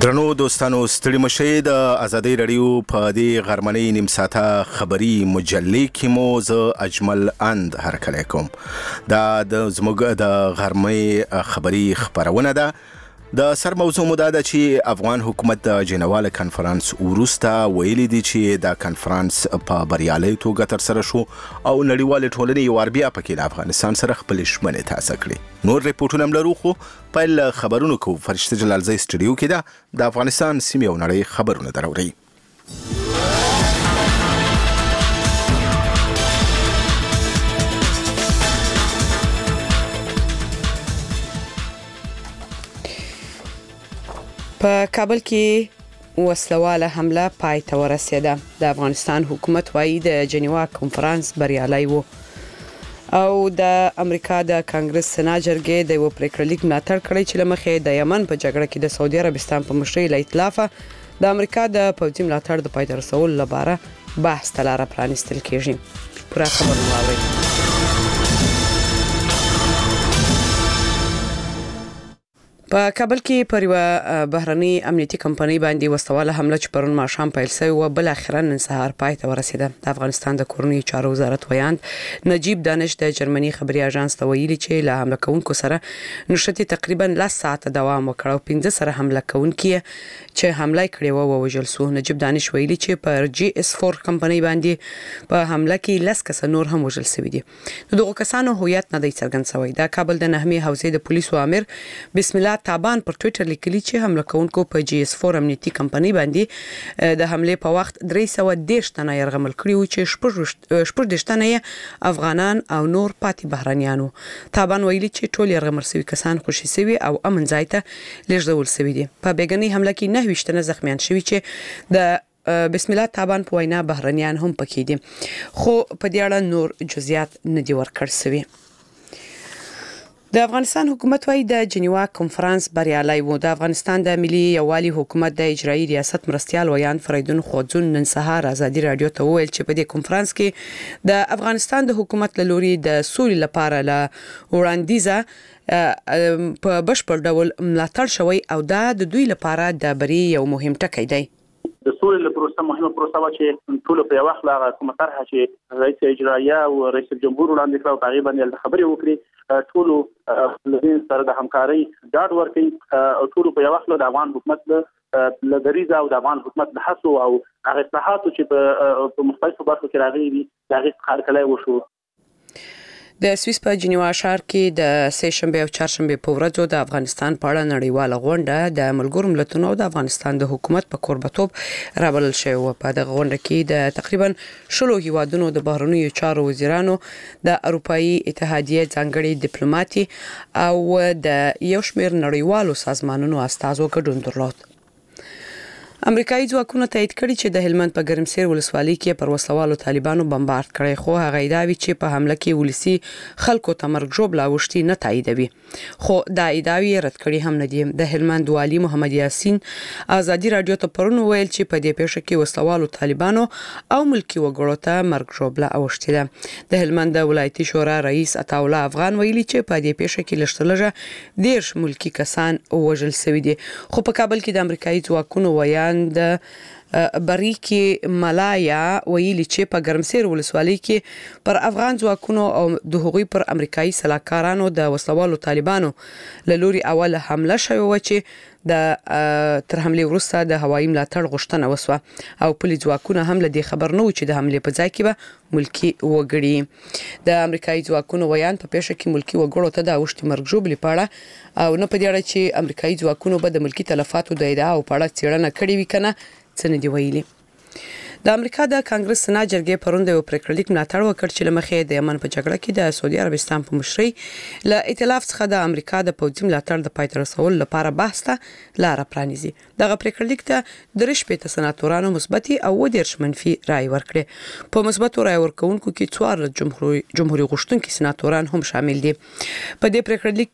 درنو دوستانو ستړي مشئ د ازادي رادیو په دې غرمنۍ نیم ساعته خبري مجلې کې مو زه اجمل اند هرکلی کوم. دا د زموږ د غرمۍ خبري خبرونه ده. د سر موضوع مو دا ده چې افغان حکومت د جنواله کنفرانس وروسته ویلي دي چې دا کنفرانس په بریالۍ توګه ترسره شو او نړیوال ټولنې یو بیا پکې د افغانستان سره خپل ژمنې تازه کړې. نور ریپورټونه هم لرو خو پیل خبرونو کو فرشته جلالزی سټوډیو کې ده د افغانستان سیمې او نړۍ خبرونه دراوړي. په کابل کې وسلواله حمله پای ته ورسېده. د افغانستان حکومت وايي د جنیوا کنفرانس بریالي وو او د امریکا د کانګرس سنا جرګې د یو پریکړلیک ملاتړ کړی چې لمخې د یمن په جګړه کې د سعودي عربستان په مشرۍ له ائتلافه د امریکا د پوځي ملاتړ د پای ته رسولو لپاره بحث ته لاره پرانیستل کېږي. پوره خبرونه واورئ. په کابل کې پر یو بهرني امنیتي کمپنۍ باندې وسلواله حمله چې پرون ماښام پیل شوې و بل اخیرا نن سهار پای ته ورسېده. د افغانستان د کورنۍ چارو وزارت ویاند نجیب دانش د جرمني خبري اژانس ته ویلي چې له حمله کوونکو سره نشته تقریبا 10 ساعته دوام وکړ او 15 سره حمله کوونکي چې حمله کړې و وژل شو. نجیب دانش ویلي چې پر جی اس 4 کمپنۍ باندې په حمله کې 10 کس نور هم وژل شوي دي. دغه کسانو هویت نه دی څرګند شوی. د کابل د نهمې حوزې د پولیسو امیر بسم الله تابان پر ټوئیټر لیکلي چې حمله کوونکو په جی اس 4 امنیتي کمپنۍ باندې د حمله په وخت 310 تنه يرغمل کړي و چې شپږ تنه افغانان او نور پاتې بهرانيانو. تابان ویلي چې ټول يرغمل شوي کسان خوشي شوي او امن ځای ته لیږدول شوي دي. په بیګنۍ حمله کې 29 تنه زخمیان شوي چې د بسم الله تابان په وینا بهرانيان هم پکې دي خو په دې اړه نور جزئیات نه دي ورکړل شوي. د افغانستان حکومت وايي د جنیوا کنفرانس بریالي وو. د افغانستان د ملي یووالي حکومت د اجرایي ریاست مرستيال ویان فریدون خوځون نن سهار ازادي رادیو ته وویل چې په دې کنفرانس کې د افغانستان د حکومت له لوري د سولې لپاره له وړاندیزه په بشپړ ډول ملاتړ شوی او دا د دوی لپاره د بری یو مهم ټکی دی. د سولې پروسه مهمه پروسه و چې ټول په یو وخت لا کومه طرحه چې رئیس اجرایه او رئیس جمهور وړاندې کړو تقریبا د خبرې وکړي ټول لدین سره د همکاري ډاډ ورکړي او ټول په یو وخت د افغان حکومت له دریزه او د افغان حکومت د حسو او هغه اصلاحاتو چې په مختلفو برخو کې راغلي دي د هغه خلکلای وشو. د سویس په جنیوا ښار کې د سه شنبه او چهارشنبه په ورځو د افغانستان په اړه نړیواله غونډه د ملګرو ملتونو او د افغانستان د حکومت په کوربتوب رابلل شوې و. په دغه غونډه کې د تقریبا 10 هیوادونو د بهرنیو چارو وزیرانو د اروپאי اتحادیه ځانګړي ډیپلوماټي او د یو شمېر نړیوالو سازمانونو استازو ګډون درلود. امریکایي ځواکونو تایید کړی چې د هلمند په ګرمسیر ولسوالۍ کې پر وسلوالو طالبانو بمبارد کړی خو هغه ادعاوی چې په حمله کې ولسی خلکو ته مرګ ژوبله وشتي نه تاییدوي خو دا ادعاوی رد کړي هم نه دي. د هلمند والی محمد یاسین ازادي رادیو ته پرون ویل چې په دې پیښه کې وسلوالو طالبانو او ملکی وګړو ته مرګ ژوبله اوشتي ده. د هلمند ولایتي شورا رئیس عطاالله افغان ویلي چې په دې پیښه کې لږترلږه 10 ملکی کسان وژل شوي دي خو په کابل کې د امریکایي ځواکونو ویان د بریکی ملایا ویلي چې په ګرمسیر ولسوالۍ کې پر افغان ځواکونو او د هغوی پر امریکایي سلاکارانو د وسلوالو طالبانو له لوري اول حمله شوې و چې د تر حمله وروسته د هوایي ملاتړ غوښتنه وسوه او پولیس ځواکونه هم له دې خبر نه و چې د حمله په ځای کې به ملکی وګړي د امریکایي ځواکونو ویان په پیښه کې ملکی وګړو ته د اوښتي مرګ ژوبلې پاړه او نه په دې اړه چې امریکایي ځواکونو به د ملکی تلفاتو د ادعا او پاړه څېړنه کړې وي کنه څه نه دی ویلي. د امریکا د کانګرس سنا جرګې پرون د یو پریکړلیک ملاتړ وکړ چې لمخې د یمن په جګړه کې د سعودي عربستان په مشرۍ له ائتلاف څخه د امریکا د پوځي ملاتړ د پای ته رسولو لپاره بحث ته لاره پرانیزي. دغه پریکړلیک ته 3 سناتورانو مثبت او 10 منفي رائے ورکړي. په مثبت رائے ورکونکو کې 4 جمهوریت غوښتونکي سناتوران هم شامل دي. په دې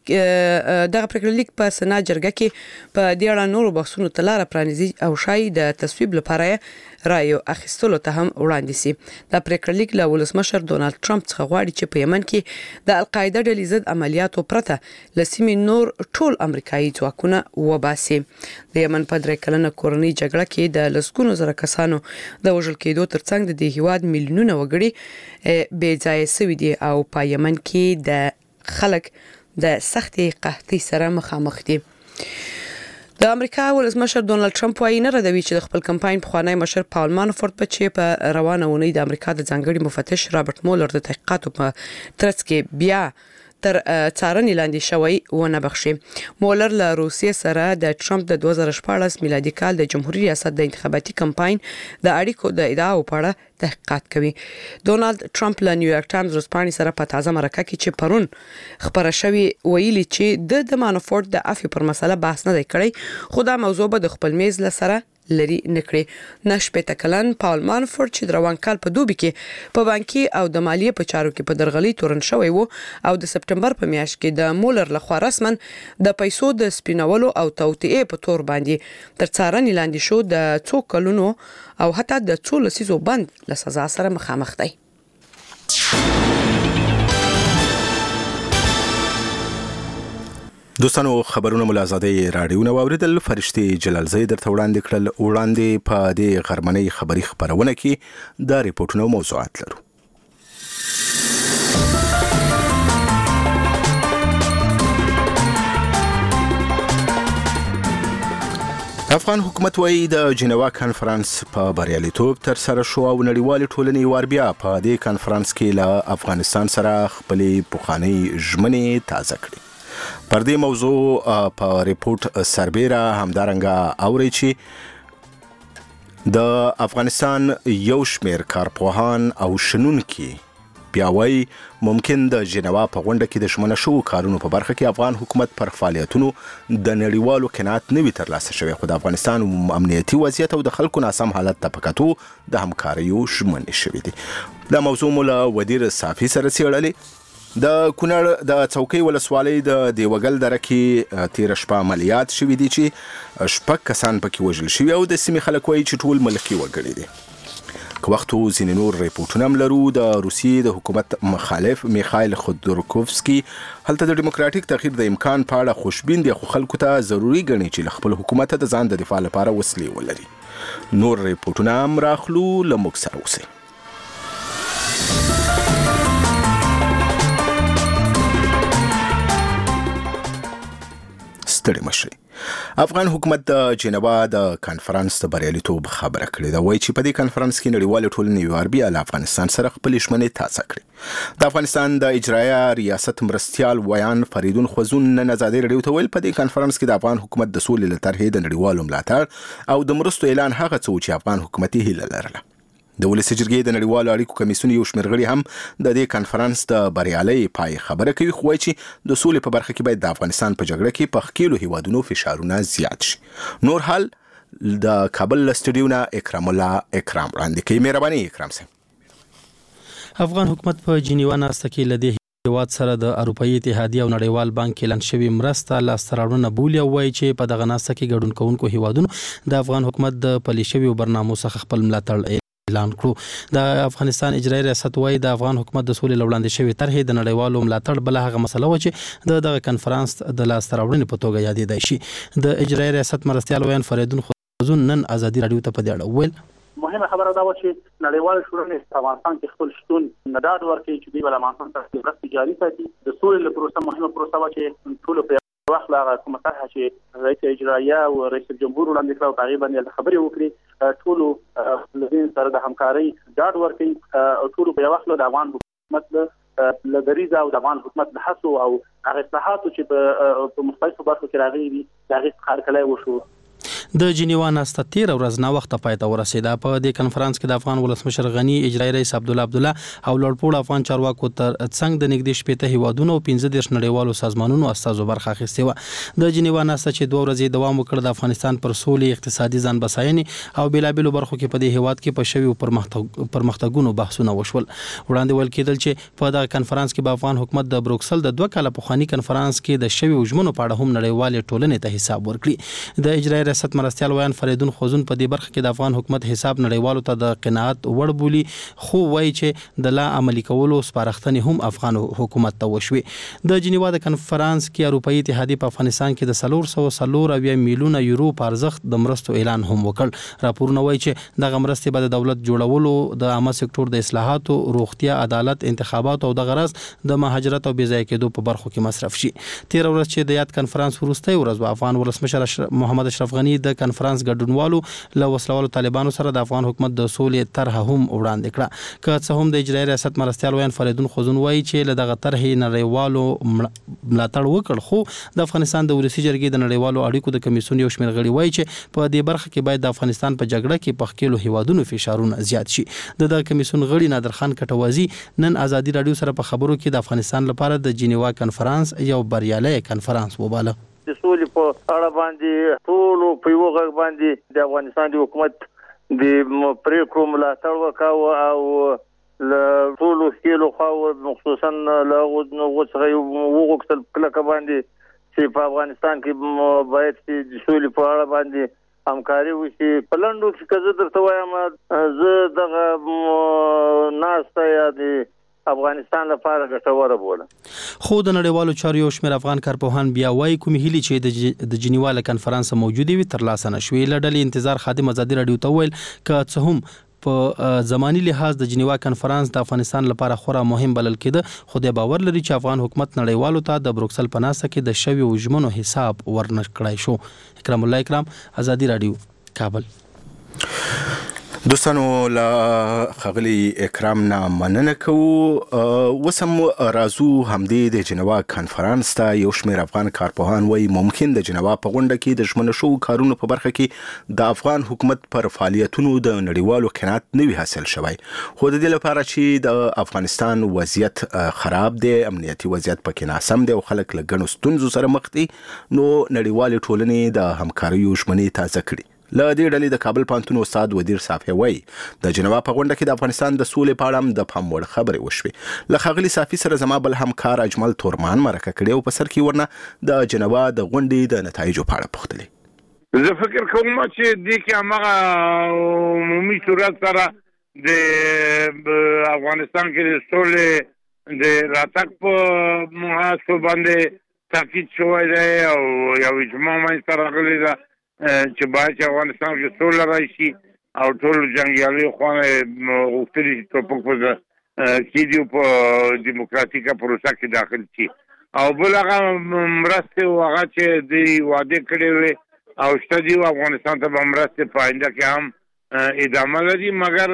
پریکړلیک په سنا جرګه کې په دې اړه نورو بحثونو ته لاره پرانیزي او شای د تصویب لپاره رائے اخیستلو ته هم وړاندې سي. د پریکړه لیک له ولسمشر ډونالد ټرمپ څخه غواړي چې په یمن کې د القاعده ډلې ضد عملیاتو پرته لسیمې نور ټول امریکایي ځواکونه وباسي. د یمن په 3 کلنه کورنۍ جګړه کې د لسګونو زره کسانو د وژل کېدو ترڅنګ د دې هیواد میلیونونه وګړي بې ځایه شوي دي او په یمن کې د خلک د سختې قحطۍ سره مخامخ دي. د امریکا ولسمشر ډونالد ټرمپ وايي نه ردوي چې د خپل کمپاین پخوانی مشر پاول مانافورت په چې په روانه ونی د امریکا د ځانګړي مفتش رابرټ مولر د تحقیقاتو په ترڅ کې بیا تر څارنې لاندې شوی ونه بخشي. مولر له روسیې سره د ټرمپ د 2014 میلادي کال د جمهوریت ریاست د انتخاباتي کمپاین د اړیکو د ادعاو په اړه تحقیقات کوي. ډونالد ټرمپ له نیویارک ټایمز ورځپاڼې سره په تازه مرکه کې چې پرون خبره شوی ویلي چې د مانافورت د عفو پر مسله بحث نه دی کړی خو دا موضوع به د خپل میز لسره لري نکړي. نشپته کلن پاول مانافورت چې د روان کال په دوبي کې په بانکي او د مالیې په چارو کې په درغلي تورن شوی وو او د سپټمبر په میاشت کې د مولر لخوا رسمن د پیسو د سپینولو او توطئه په تور باندې تر څارنې لاندې شو د څو کلونو او حتی د څو لسیزو بند له سزا سره مخامخ دی. دوستانو خبرونه ملازادي رادیو نو اوریدل فرشتي جلالزی درته وړاندې په دې غرمنۍ خبري خبرونه کې د ریپورتونو موضوعات لرو. افغان حکومت وايي د جنیوا کانفرنس په بریالیتوب تر سره شو او نړیوال ټولنې واربیا په دې کانفرنس کې له افغانستان سره خپلې پخوانۍ ژمنې تازه کړې. پر دې موضوع په ریپورت سربیره همدارنګه اوري چې د افغانستان یو شمېر کارپوهان او شنونکي پیاوی ممکن د جنیوا په غونډه کې د شمنه شو کارونو په برخه کې افغان حکومت پر فعالیتونو د نړیوالو قناعت نه وي ترلاسه شوی خو د افغانستان امنیتي وضعیت او د خلکو ناسم حالت ته پکاتو د همکاریو شمنې شوې دي. دا موضوع مولا ودیر صافي سره څېړلې. د کونړ د څوکۍ ولسوالۍ د دیوګل دره کې تیر شپه عملیات شوي دي چې شپږ کسان پکې وژل شوي او د سیمې خلک وایي چې ټول ملکي وګړي دي. که وخت ځینې نور ریپورټونه هم لرو. د روسیې د حکومت مخالف میخایل خودورکوفسکي هلته د ډیموکراتیک تغییر د امکان په اړه خوشبین دي خو خلکو ته ضروري ګڼي چې خپل حکومت د ځان د دفاع لپاره وسلې ولري. نور ریپورټونه هم راخلو له موږ سره اوسئ. ستړي مشي. افغان حکومت د جنیوا د کانفرنس د بریالیتوب خبره کړې ده. وایي چې په دې کانفرنس کې نړیوال ټولنې واربیا له افغانستان سره خپل ژمنې تازه کړې. د افغانستان د اجرایه ریاست مرستیال ویان فریدون خوزون نن ازادي رادیو ته ویل په دې کانفرنس کې د افغان حکومت د سولې لپاره د نړیوالو ملاتړ او د مرستو اعلان هغه څه چې افغان حکومت یې هیله لرله. د ولسي جرګې د نړیوالو اړیکو کمیسیون یو شمېر غړي هم د دې کانفرنس د بریالۍ پای خبره کوي خو وایي چې د سولې په برخه کې باید د افغانستان په جګړه کې په ښکېلو هیوادونو فشارونه زیات شي. نور حال د کابل سټډیو نه اکرام الله اکرام وړاندې کوي. مهرباني اکرام صاحب. افغان حکومت په جنیوا ناسته کې لدې هیواد سره د اروپאי اتحادیه او نړیوال بانک اعلان شوی مرسته لاسته راوړنه بولي او وایي چې په دغه ناسته کې ګډون کوونکو هیوادونو د افغان حکومت د پلي شویو برنامو څخه خپل ملاتړ اعلان کړو. د افغانستان اجرایي ریاست وايي د افغان حکومت د سولې وړاندې شوی طرحې د نړیوالو ملاتړ بل هغه مسله و چې دغه کانفرنس د لاسته راوړنې په توګه یادېدای شي. د اجرایي ریاست مرستیال ویان فریدون خوزون نن ازادي رادیو ته په دې اړه ویل مهمه خبره دا و چې نړیوال شورای په افغانستان کې خپل شتون نداد ورکړي چې دوی ول افغانستان ته مرستې جاري ساتي. د سولې پروسه مهمه پروسه و چې ټول په وخت لا کومه طرحه چې رئیس اجرایه او رئیس جمهور وړاندې کړو تقریبا د خبرې وکړي ټول لدین سره د همکاري ډاډ ورکړي او ټول په وخت د افغان حکومت له دریزه او د افغان حکومت د حسو او هغه اصلاحاتو چې په مختلفو برخو کې راغلي دي هغه خارکلای وشو. د جنیوا ناسته تیر ورځ نه وخت پای ته ورسیده. په دې کانفرنس کې د افغان ولسمشر غنی اجرایي رئیس عبدالله او لوړپوړ افغان چارواکو تر څنګ د نږدې شپېته هیوادونو او 15 نړیوالو سازمانونو استازو برخه اخیستې و. د جنیوا ناسته چې 2 ورځې دوام وکړ د افغانستان پر سولې اقتصادي ځان بساینې او بیلابېلو برخو کې په دې هیواد کې په شویو پرمختګونو بحثونه وشول. وړاندې ویل کېدل چې په دغه کانفرنس کې به افغان حکومت د بروکسل د 2 کاله پخواني کانفرنس کې د شویو ژمنو په اړه هم نړیوالې ټولنې ته حساب ورکړي. د اجرایي ریاست مرستيال ویان فریدون خوزون په دې برخه کې د افغان حکومت حساب نړیوالو ته د قناعت وړ بولی خو وایي چې د لا عملي کولو سپارښتنې هم افغان حکومت ته وشوې د جنیوا د کنفرانس کې اروپאי اتحادیه په افغانستان کې د 340 میلیونه یورو په ارزښت د مرستو اعلان هم وکړ راپورونه وایي چې دغه مرستې به د دولت جوړولو د عامه سکتور د اصلاحاتو روغتیا عدالت انتخابات او د غرض د مهاجرت او بې ځای کېدو په برخو کې مصرف شي تیر ورځ چې د یاد کنفرانس وروستۍ ورځ افغان ولسمشر محمد اشرف غنی د کنفرانس ګډونوالو له وسلوالو طالبانو سره د افغان حکومت د سولې طرحه هم وړاندې کړه که څه هم د اجرایي ریاست مرستیال ویان فریدون خوزون وایي چې له دغه طرحې نړیوالو ملاتړ وکړ خو د افغانستان د ولسي جرګې د نړیوالو اړیکو د کمیسیون یو شمېر غړي وایي چې په دې برخه کې باید د افغانستان په جګړه کې په ښکېلو هیوادونو فشارونه زیات شي د کمیسیون غړي نادر خان کټوازی نن ازادي رادیو سره په خبرو کې د افغانستان لپاره د جنیوا کنفرانس یو بریالي کنفرانس وباله د سولې په اړه باندې ټول په یو غږ باندې د افغانستان د حکومت د پریکړو ملاتړ وکاوه او له ټول ښکېلو خواو مخصوصا له وڅغه وغوښتل کلکه باندې چې په افغانستان کې باید د سولې په اړه باندې همکاري وشي په لنډو کې که زه درته وایم زه دغه ناسته یا د افغانستان لپاره ګټوره بوله خو د نړیوالو چارو یو شمېر افغان کارپوهان بیا وایي کومې هیلې چې د جنیوا له کنفرانس موجودې وي ترلاسه نه شوې له ډلې انتظار خادم ازادي رادیو ته وویل که څه هم په زماني لحاظ د جنیوا کنفرانس د افغانستان لپاره خورا مهم بلل کېده خو د باور لري چې افغان حکومت نړیوالو ته د بروکسل په ناسته کې د شویو ژمنو حساب ورنکړای شو اکرام الله اکرام ازادي رادیو کابل دوستانو لا خغلی اکرام نه مننه کوو وسم رازو همدې د جنیوا کنفرانس ته یو شمېر افغان کارپوهان وایي ممکن د جنیوا په غونډه کې د ژمنو شوو کارونو په برخه کې د افغان حکومت پر فعالیتونو د نړیوالو قناعت نه وي حاصل شوی خو د دې لپاره چې د افغانستان وضعیت خراب دی امنیتي وضعیت پکې ناسم دی او خلک له ګڼو ستونزو سره مخ دي نو نړیوالې ټولنې د همکاریو ژمنې تازه کړي له دې ډلې د کابل پوهنتون استاد ودیر صافي وایي د جنیوا په غونډه کې د افغانستان د سولې په اړه د پام وړ خبرې وشوې له ښاغلي صافي سره زما بل همکار اجمل تورمان مرکه کړې او په سر کې ورنه د جنیوا د غونډې د نتایجو په اړه پوښتلې زه فکر کوم چې دې کې هغه عمومي صورت سره د افغانستان کې د سولې د راتګ په محاسبه باندې تاکید شوی دی او یو اجماع منځته راغلی ده چې باید چې افغانستان کې سوله راشي او ټول جنګیالي خوانه غوښتلي چې ټوپک په کې دی په دیموکراتیکه پروسه کې داخل شي او بل هغه مرستې او هغه چې د وعده کړې وي او شته دی افغانستان ته مرستې په آینده کې هم ادامه لري مګر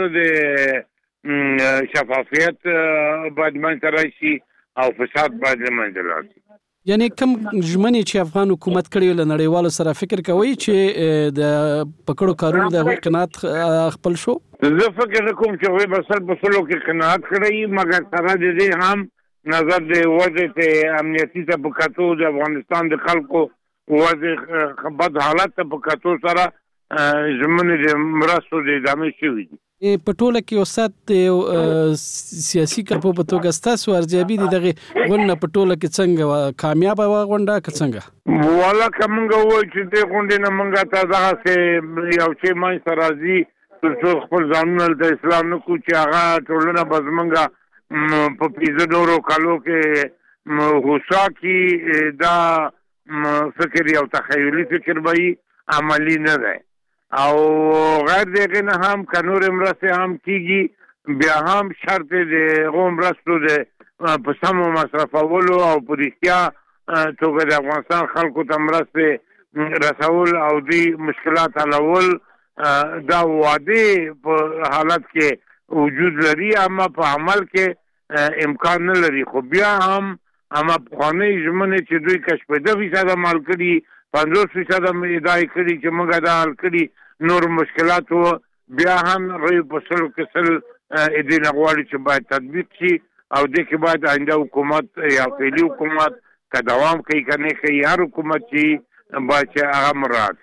د شفافیت باید منځته راشي او فساد باید منځته راشي یعنی کوم ژمنې چې افغان حکومت کړی له نړیوالو سره فکر کوي چې د پکړو کارونو د قناعت خپل شو زه فکر کوم چې وې په سلو کې قناعت کړی مګر سره د دې هم نظر د وضع امنیتي ته په کتو د افغانستان د خلکو وضع بد حالت ته په کتو سره ژمنې د مرستو د ادامه شوي دي په ټوله کې استاد سیاسي کارپو په توګه ستاسو ارزیابي دي دغه غونډه په ټوله کې څنګه کامیاب غونډه که څنګه والا کومه وایي چې د غونډې نه مونږه ته دغه سه یو چې مای سرازي تر خپل ځانونه د اسلام نه کو چې هغه ټولنه بزمنګه په پیزه ډورو کالو کې هوسا کی دا فکر یو تخیلی فکر وایي عملی نه ده او غیر دغه نه هم قانون مرسته هم کیږي بیا هم شرط د غوم رسو د په سمو مصرفولو او پولیسیا توګه د افغانستان خلکو ته مرسته رسول او دی مشکلات حلول دا وعده په حالت کې وجود لري اما په عمل کې امکان نه لري خو بیا هم اما خانه ژمنه چې دوی کشف 10% مال کړي 50% ادعای کړي چې موږ دا حل کړي نور مشکلات بیا هم ری په سلو کې سل دې نغواړي چې باید تطبیق شي او د کې باید آینده حکومت یا فعلی حکومت که دوام کوي کنه کوي هر حکومت چې باید هغه مراعات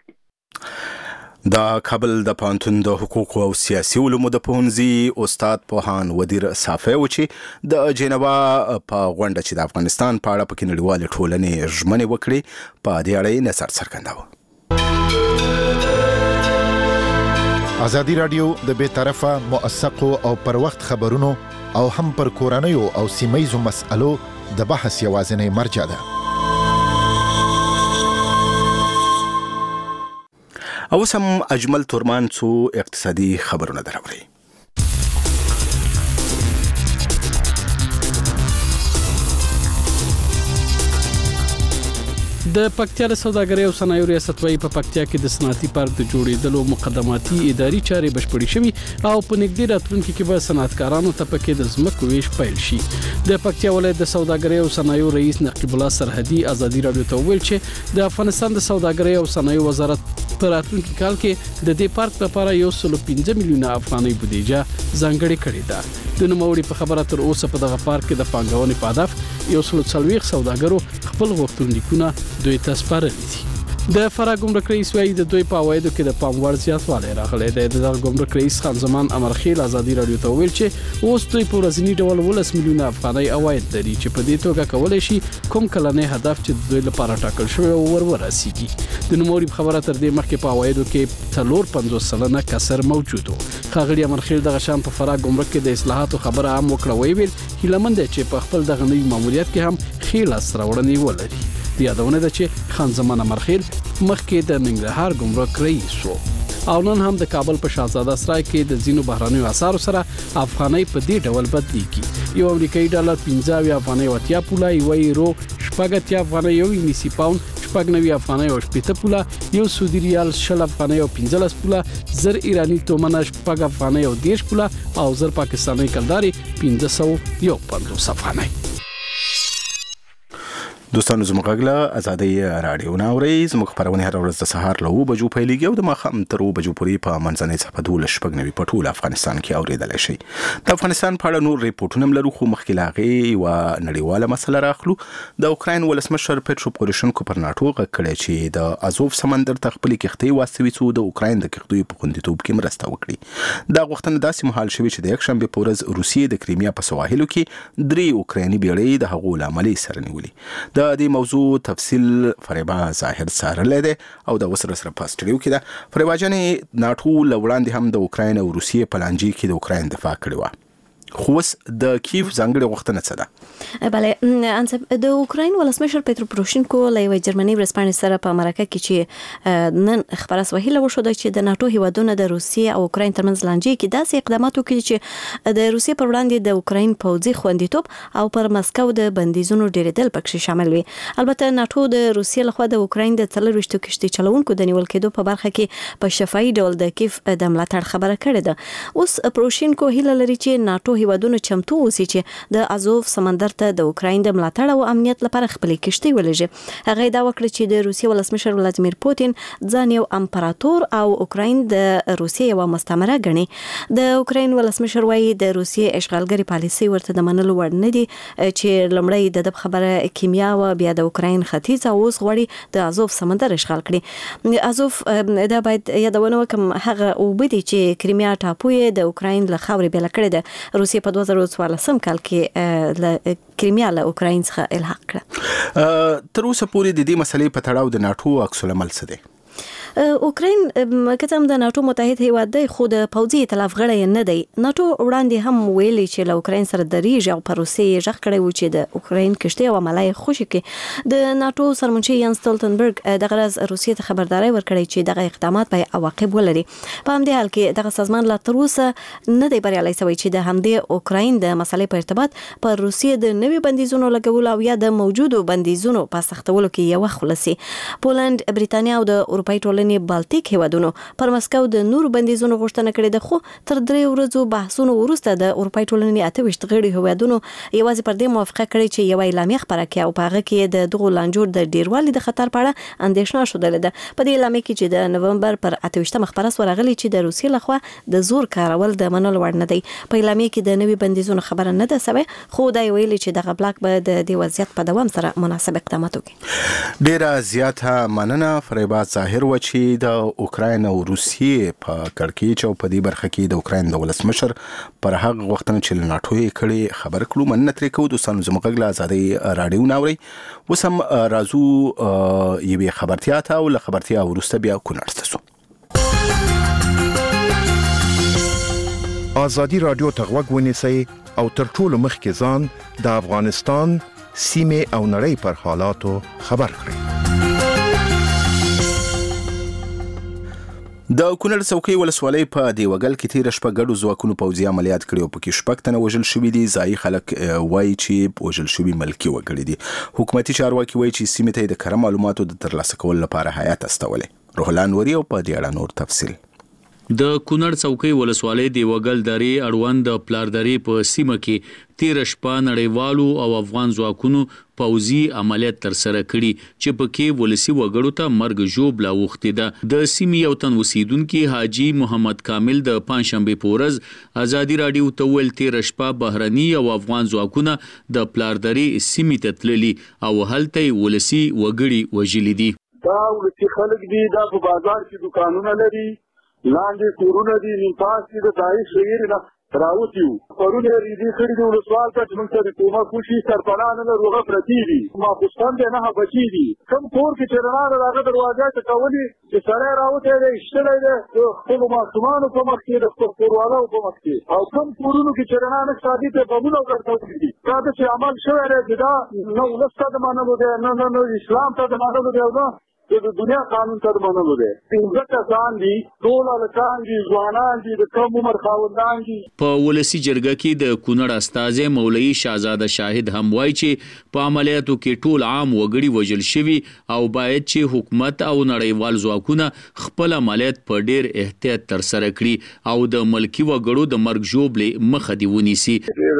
د کابل د پوهنتون د حقوق او سیاسي علومو د پوهنځي استاد پوهان ودیر صافي و چې د جنیوا په غونډه چې د افغانستان په اړه پکې نړیوالې ټولنې ژمنې وکړي په دې اړه یې نظر څرګنداوه ازادي رادیو د بیطرفه موثقو او پر وخت خبرونو او هم پر کورنیو او سیمایزو مسألو د بحث یوازینی مرجع ده. او سم اجمل تورمان څو اقتصادي خبرونه دروري. د پکتیا له سوداګرۍ او صنایعو ریاست وايي په پکتیا کې د صنعتي پارک د جوړېدلو مقدماتي اداري چارې بشپړې شوي او په نږدې راتلونکي کې به صنعتکارانو ته پکې د ځمکو ویش پیل شي. د پکتیا ولایت د سوداګرۍ او صنایعو رئیس نقیب الله سرحدي ازادي رادیو ته ویل چې د افغانستان د سوداګرۍ او صنایعو وزارت په راتلونکي کال کې د دې پارک لپاره 115 میلیونه افغانۍ بودیجه ځانګړې کړې ده. د نوموړي په خبره تر اوسه په دغه پارک کې د پانګونې په هدف 140 سوداګرو خپل غوښتنلیکونه دوی ته سپارلي دي. د فراه ګمرک رئیس وايي د دوی په عوایدو کې د پام وړ زیاتوالی راغلی دی. د دغه ګمرک رئیس خان زمان امرخیل ازادي رادیو ته ویل چې اوس دوی په ورځنی ډول 10 میلیونه افغانۍ عواید لري چې په دې توګه کولای شي کوم کلنی هدف چې دوی لپاره ټاکل شوی ورسیږي. د نوموړي په خبره تر دې مخکې په عوایدو کې 50% کسر موجود و. ښاغلي امرخیل دغه شان په فراه ګمرک کې د اصلاحاتو خبره هم وکړه. ویل هیلمند چې په خپل دغه نوي ماموریت کې هم خیل سره ولري. د یادونه ده چې خان زمان امرخیل مخکې د ننګرهار ګمرک رئیس وو. او نن هم د کابل په شاهزاده سرای کې د زینو بهرانیو اسعارو سره افغانۍ په دې ډول بدلیږي. یو امریکایي ډالر 15 افغانۍ او 80 پوله، یو یورو 80 افغانۍ، یو انګلیسي پاوند 90 افغانۍ او 80 پوله، یو سعودي ریال 60 افغانۍ او 15 پوله، زر ایرانی تومنه 80 افغانۍ او 10 پوله او زر پاکستاني کلداري 551 افغانۍ. دوستانو زموږ غږ ازادي رادیو ناوري زموږ خبرونه هر ورځ د سهار له 9 بجو پیلېږي او د ماښام تر 9 بجو پورې په منځنۍ صفحه 12 په ټول افغانستان کې اوریدل شي. د افغانستان په اړه نور ریپورتونه لرو خو مخکې لاغي و نړیواله مسله راخلو. د اوکراین ولسمشر پټرو پوروشنکو پر ناتو غږ کړی چې د ازوف سمندر ته خپل کښتۍ واستوي څو د اوکراین د کښتۍ په خوندیتوب کې مرسته وکړي. دا غوښتنه داسې مهال شوې چې د یکشنبه په ورځ روسیې د کریمیا په سواحلو کې 3 اوکرایني بیړۍ د هغو لامل سره نیولې. د دې موضوع تفصیل فریبا ظاهر سارل دی او د وسره سره پاستریو کې ده. فریبا جنې ناتو لوړاندې هم د اوکراین او روسیې په لانجې کې د اوکراین دفاع کړې و. خو د کیف ځانګړي غوښتنه څه ده؟ بله، د اوکراین ولسمشر پټرو پوروشنکو له یوې جرمني ورځپاڼې سره په مرکه کې چې نن خبره سوهیله وشوه چې د ناتو هیوادونو د روسیې او اوکراین ترمنځ لانجې کې داسې اقدامات وکړي چې د روسیې پر وړاندې د اوکراین پوځي خوندیتوب او پر مسکو د بندیزونو ډیرېدل پکې شامل وي. البته ناتو د روسیې لخوا د اوکراین د 24 کښتۍ چلوونکو د نیول کېدو په برخه کې په شفاهي ډول د کیف د ملاتړ خبره کړې ده. اوس پوروشنکو هیله لري چې ناتو هیوادونو چمتو اوسي چې د ازوف سمندر ته د اوکراین د ملاتړ او امنیت لپاره خپل کښتۍ ولېږي. هغه دا وکړه چې د روسیې ولسمشر ولادیمیر پوتین ځان یو امپراتور او اوکراین د روسیې یو مستعمره ګڼي. د اوکراین ولسمشر وايي د روسیې اشغالګری پالیسي ورته د منلو وړ نه دي چې لمړی د خبره کیمیا او بیا د اوکراین ختیځ او اوس غوړي د ازوف سمندر اشغال کړي. ازوف دا باید یادونه وکم هغه وبدي چې کریمیا ټاپو د اوکراین له خاورې بل کړی ده. روسیې په 2014 کال کې کریمیا له اوکراین څخه الحاق کړه. تر اوسه پورې د دې مسلې په تړاو د ناتو عکس العمل څه دی؟ اوکراین کته هم د ناتو متحد هیواد دی خو د پوځي ائتلاف غړی نه دی. ناتو وړاندې هم ویلي چې له اوکراین سره دریږي او پر روسیې ژغ کړی و چې د اوکراین کښتۍ او عملای خوشي کې د ناتو سرمنشي یان سټولټنبرګ د غرض روسیې ته خبرداري ورکړي چې دغه اقدامات به عواقب ولري. په همدې حال کې دغه سازمان لا تر اوسه نه دی بریالي شوی چې د همدې اوکراین د مسلې په ارتباط پر روسیې د نوي بندیزونو لګول او یا د موجودو بندیزونو په سختولو کې یو خلاصي. پولند، بریتانیا او د اروپای ټولنې بالټیک هیوادونو پر مسکو د نورو بندیزونو غوښتنه کړې ده. خو تر 3 ورځو بحثونو وروسته د اروپای ټولنې 28 غړي هیوادونو یوازې پر دې موافقه کړې چې یو اعلامیه خبره کړي او په هغه کې د دغو لانجو د ډیروالي د خطر په اړه اندېښنه شوه ده. په دې اعلامیه کې چې د نومبر پر 28 خبره ورغلي چې د روسیې لخوا د زور کارول د منلو وړ نه دی. په اعلامیه کې د نوي بندیزونو خبره نه ده سوي خو دا ویلي چې دغه بلاک به د دې وضعیت په دوام سره مناسب اقدامات وکړي. ډیره زیاته مننه فریبا ظاهر و چې د اوکراین او روسیې په کړکېچ او په دې برخه کې د اوکراین د ولسمشر پر هغه غوښتنه چې ناتو یې کړې خبر کړو. مننه ترې کوو. دوستانو زموږ غږ ازادي رادیو ناوري اوس هم راځو یوې خبرتیا ته او له خبرتیا وروسته بیا کونړ ته ځو. ازادي رادیو ته غوږ ونیسئ او تر ټولو مخکې ځان د افغانستان سیمه او نړۍ پر حالاتو خبر کړئ. د کونړ څوکۍ ولسوالۍ په دیوګل کې تیر شپه ګډو ځواکونو پوځي عملیات کړي او پکې شپږ تنه وژل شوي دي. ځایي خلک وایي چې وژل شوي ملکي وګړي دي. حکومتي چارواکي وایي چې سیمې ته د کره معلوماتو د ترلاسه کولو لپاره هیات استولې. روح الله نوري او په دې اړه نور تفصیل. د کونړ څوکۍ ولسوالۍ د وګل درې اړوند پلاردرې په سیمه کې تیر شپه نړیوالو او افغان ځواکونو پوځي عملیات تر سره کړي چې پکې ولسی وګړو ته مرګ ژوبله وختي ده. د سیمې یو تن اوسیدونکي حاجی محمد کامل د پنځشنبه په ورځ ازادي رادیو ته ویل تیر شپه بهرني او افغان ځواکونه د پلاردرې سیمې ته تللي او هلته ولسی وګړي وژلي دي. دا ولسی خلک دي دا په بازار کې دکانونه لري، لاندې کورونه دي، نیمپاس دي، د داعش شعیر نه راوتیو پرونه ریدي کړي دي. ولسوال ته موږ ته کومه خوشي سرپناه نه روغه پرتی دي، ما خوستان دي نه بچي دي. کوم کور کې چې رانه راغله دروازه ته کولې چې سره راوته دي اشتلې ده خپل ماشومان په مخ کې د کورواله په مخ کې او کوم کورونو کې چې رانه شادي ته بمونه ورته دي. دا چې عمل شوی دی دا نو ولسته د مانو ده نه اسلام ته د مانو ده نه د دنیا قانون ته منلو دي. څنګه ځان دي ټول الکان دي ځوانان دي د کوم عمر خاوندان دي. په ولسی جرګه کې د کونړ استاذ مولوی شاهزاده شاهد هم وایي چې په عملیاتو کې ټول عام وګړي وژل شوي او باید چې حکومت او نړیوال ځواکونه خپل عملیات په ډیر احتیاط تر سره کړي او د ملکی وګړو د مرګ ژوبلې مخه دی ونیسي.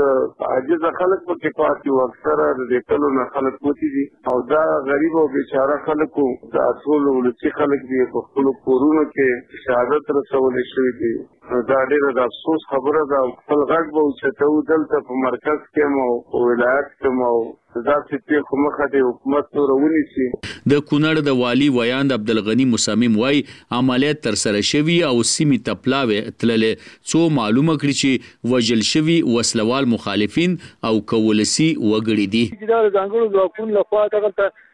عاجز خلک په کې پاتې او اکثره د کلو نه خلک پوتې دي او دا غریب او بیچاره خلکو دا ټول ولسی خلک دي په خپل کورونو کې شهادت رسول شوی دي. دا ډیره د افسوس خبره ده. خپل غږ به اوچتو دلته په مرکز کې مو او ولایت کې مو دا چې کومه د حکومت ورونی شي. د کونړ د والی ویاند عبدالغنی مصمم وای عملیات تر سره شوی او سیمې تپلاوي تللې څو معلومه کړی چې وجل شوی وسلوال مخالفین او کولسی وګړي دي. دا ځانګړو ځواکونو لخوا دغه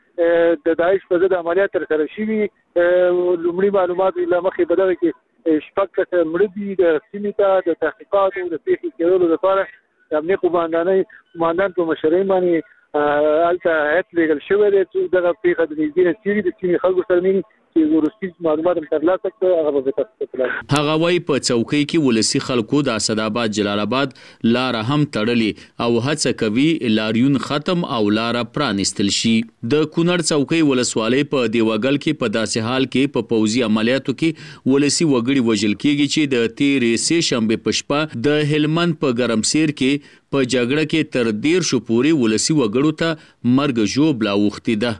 د داعش په ضد عملیات تر سره شوي. لومړي معلومات لمخې بدغه کې شپږ کسه مړه دي. د سیمې ته د تحقیقاتو د پیښې کېدلو لپاره د امنیه قوماندان په مشرۍ باندې هلته هیات لېږل شوی دی چې دغه پیښه د نږدې نه څېړي. د سیمې خلکو سره مینې چې وروستي معلومات هم ترلاسه کړه هغه به هغه وایي په څوکۍ کې ولسی خلکو د اسداباد جلال آباد لاره هم تړلې او هڅه کوي لاریون ختم او لاره پرانیستل شي. د کونړ څوکۍ ولسوالۍ په دیوګل کې په داسې حال کې په پوځي عملیاتو کې ولسی وګړي وژل کېږي چې د تیرې سه شنبه په شپه د هلمند په ګرمسیر کې په جګړه کې تر 13 پورې ولسی وګړو ته مرګ ژوبله وختي ده.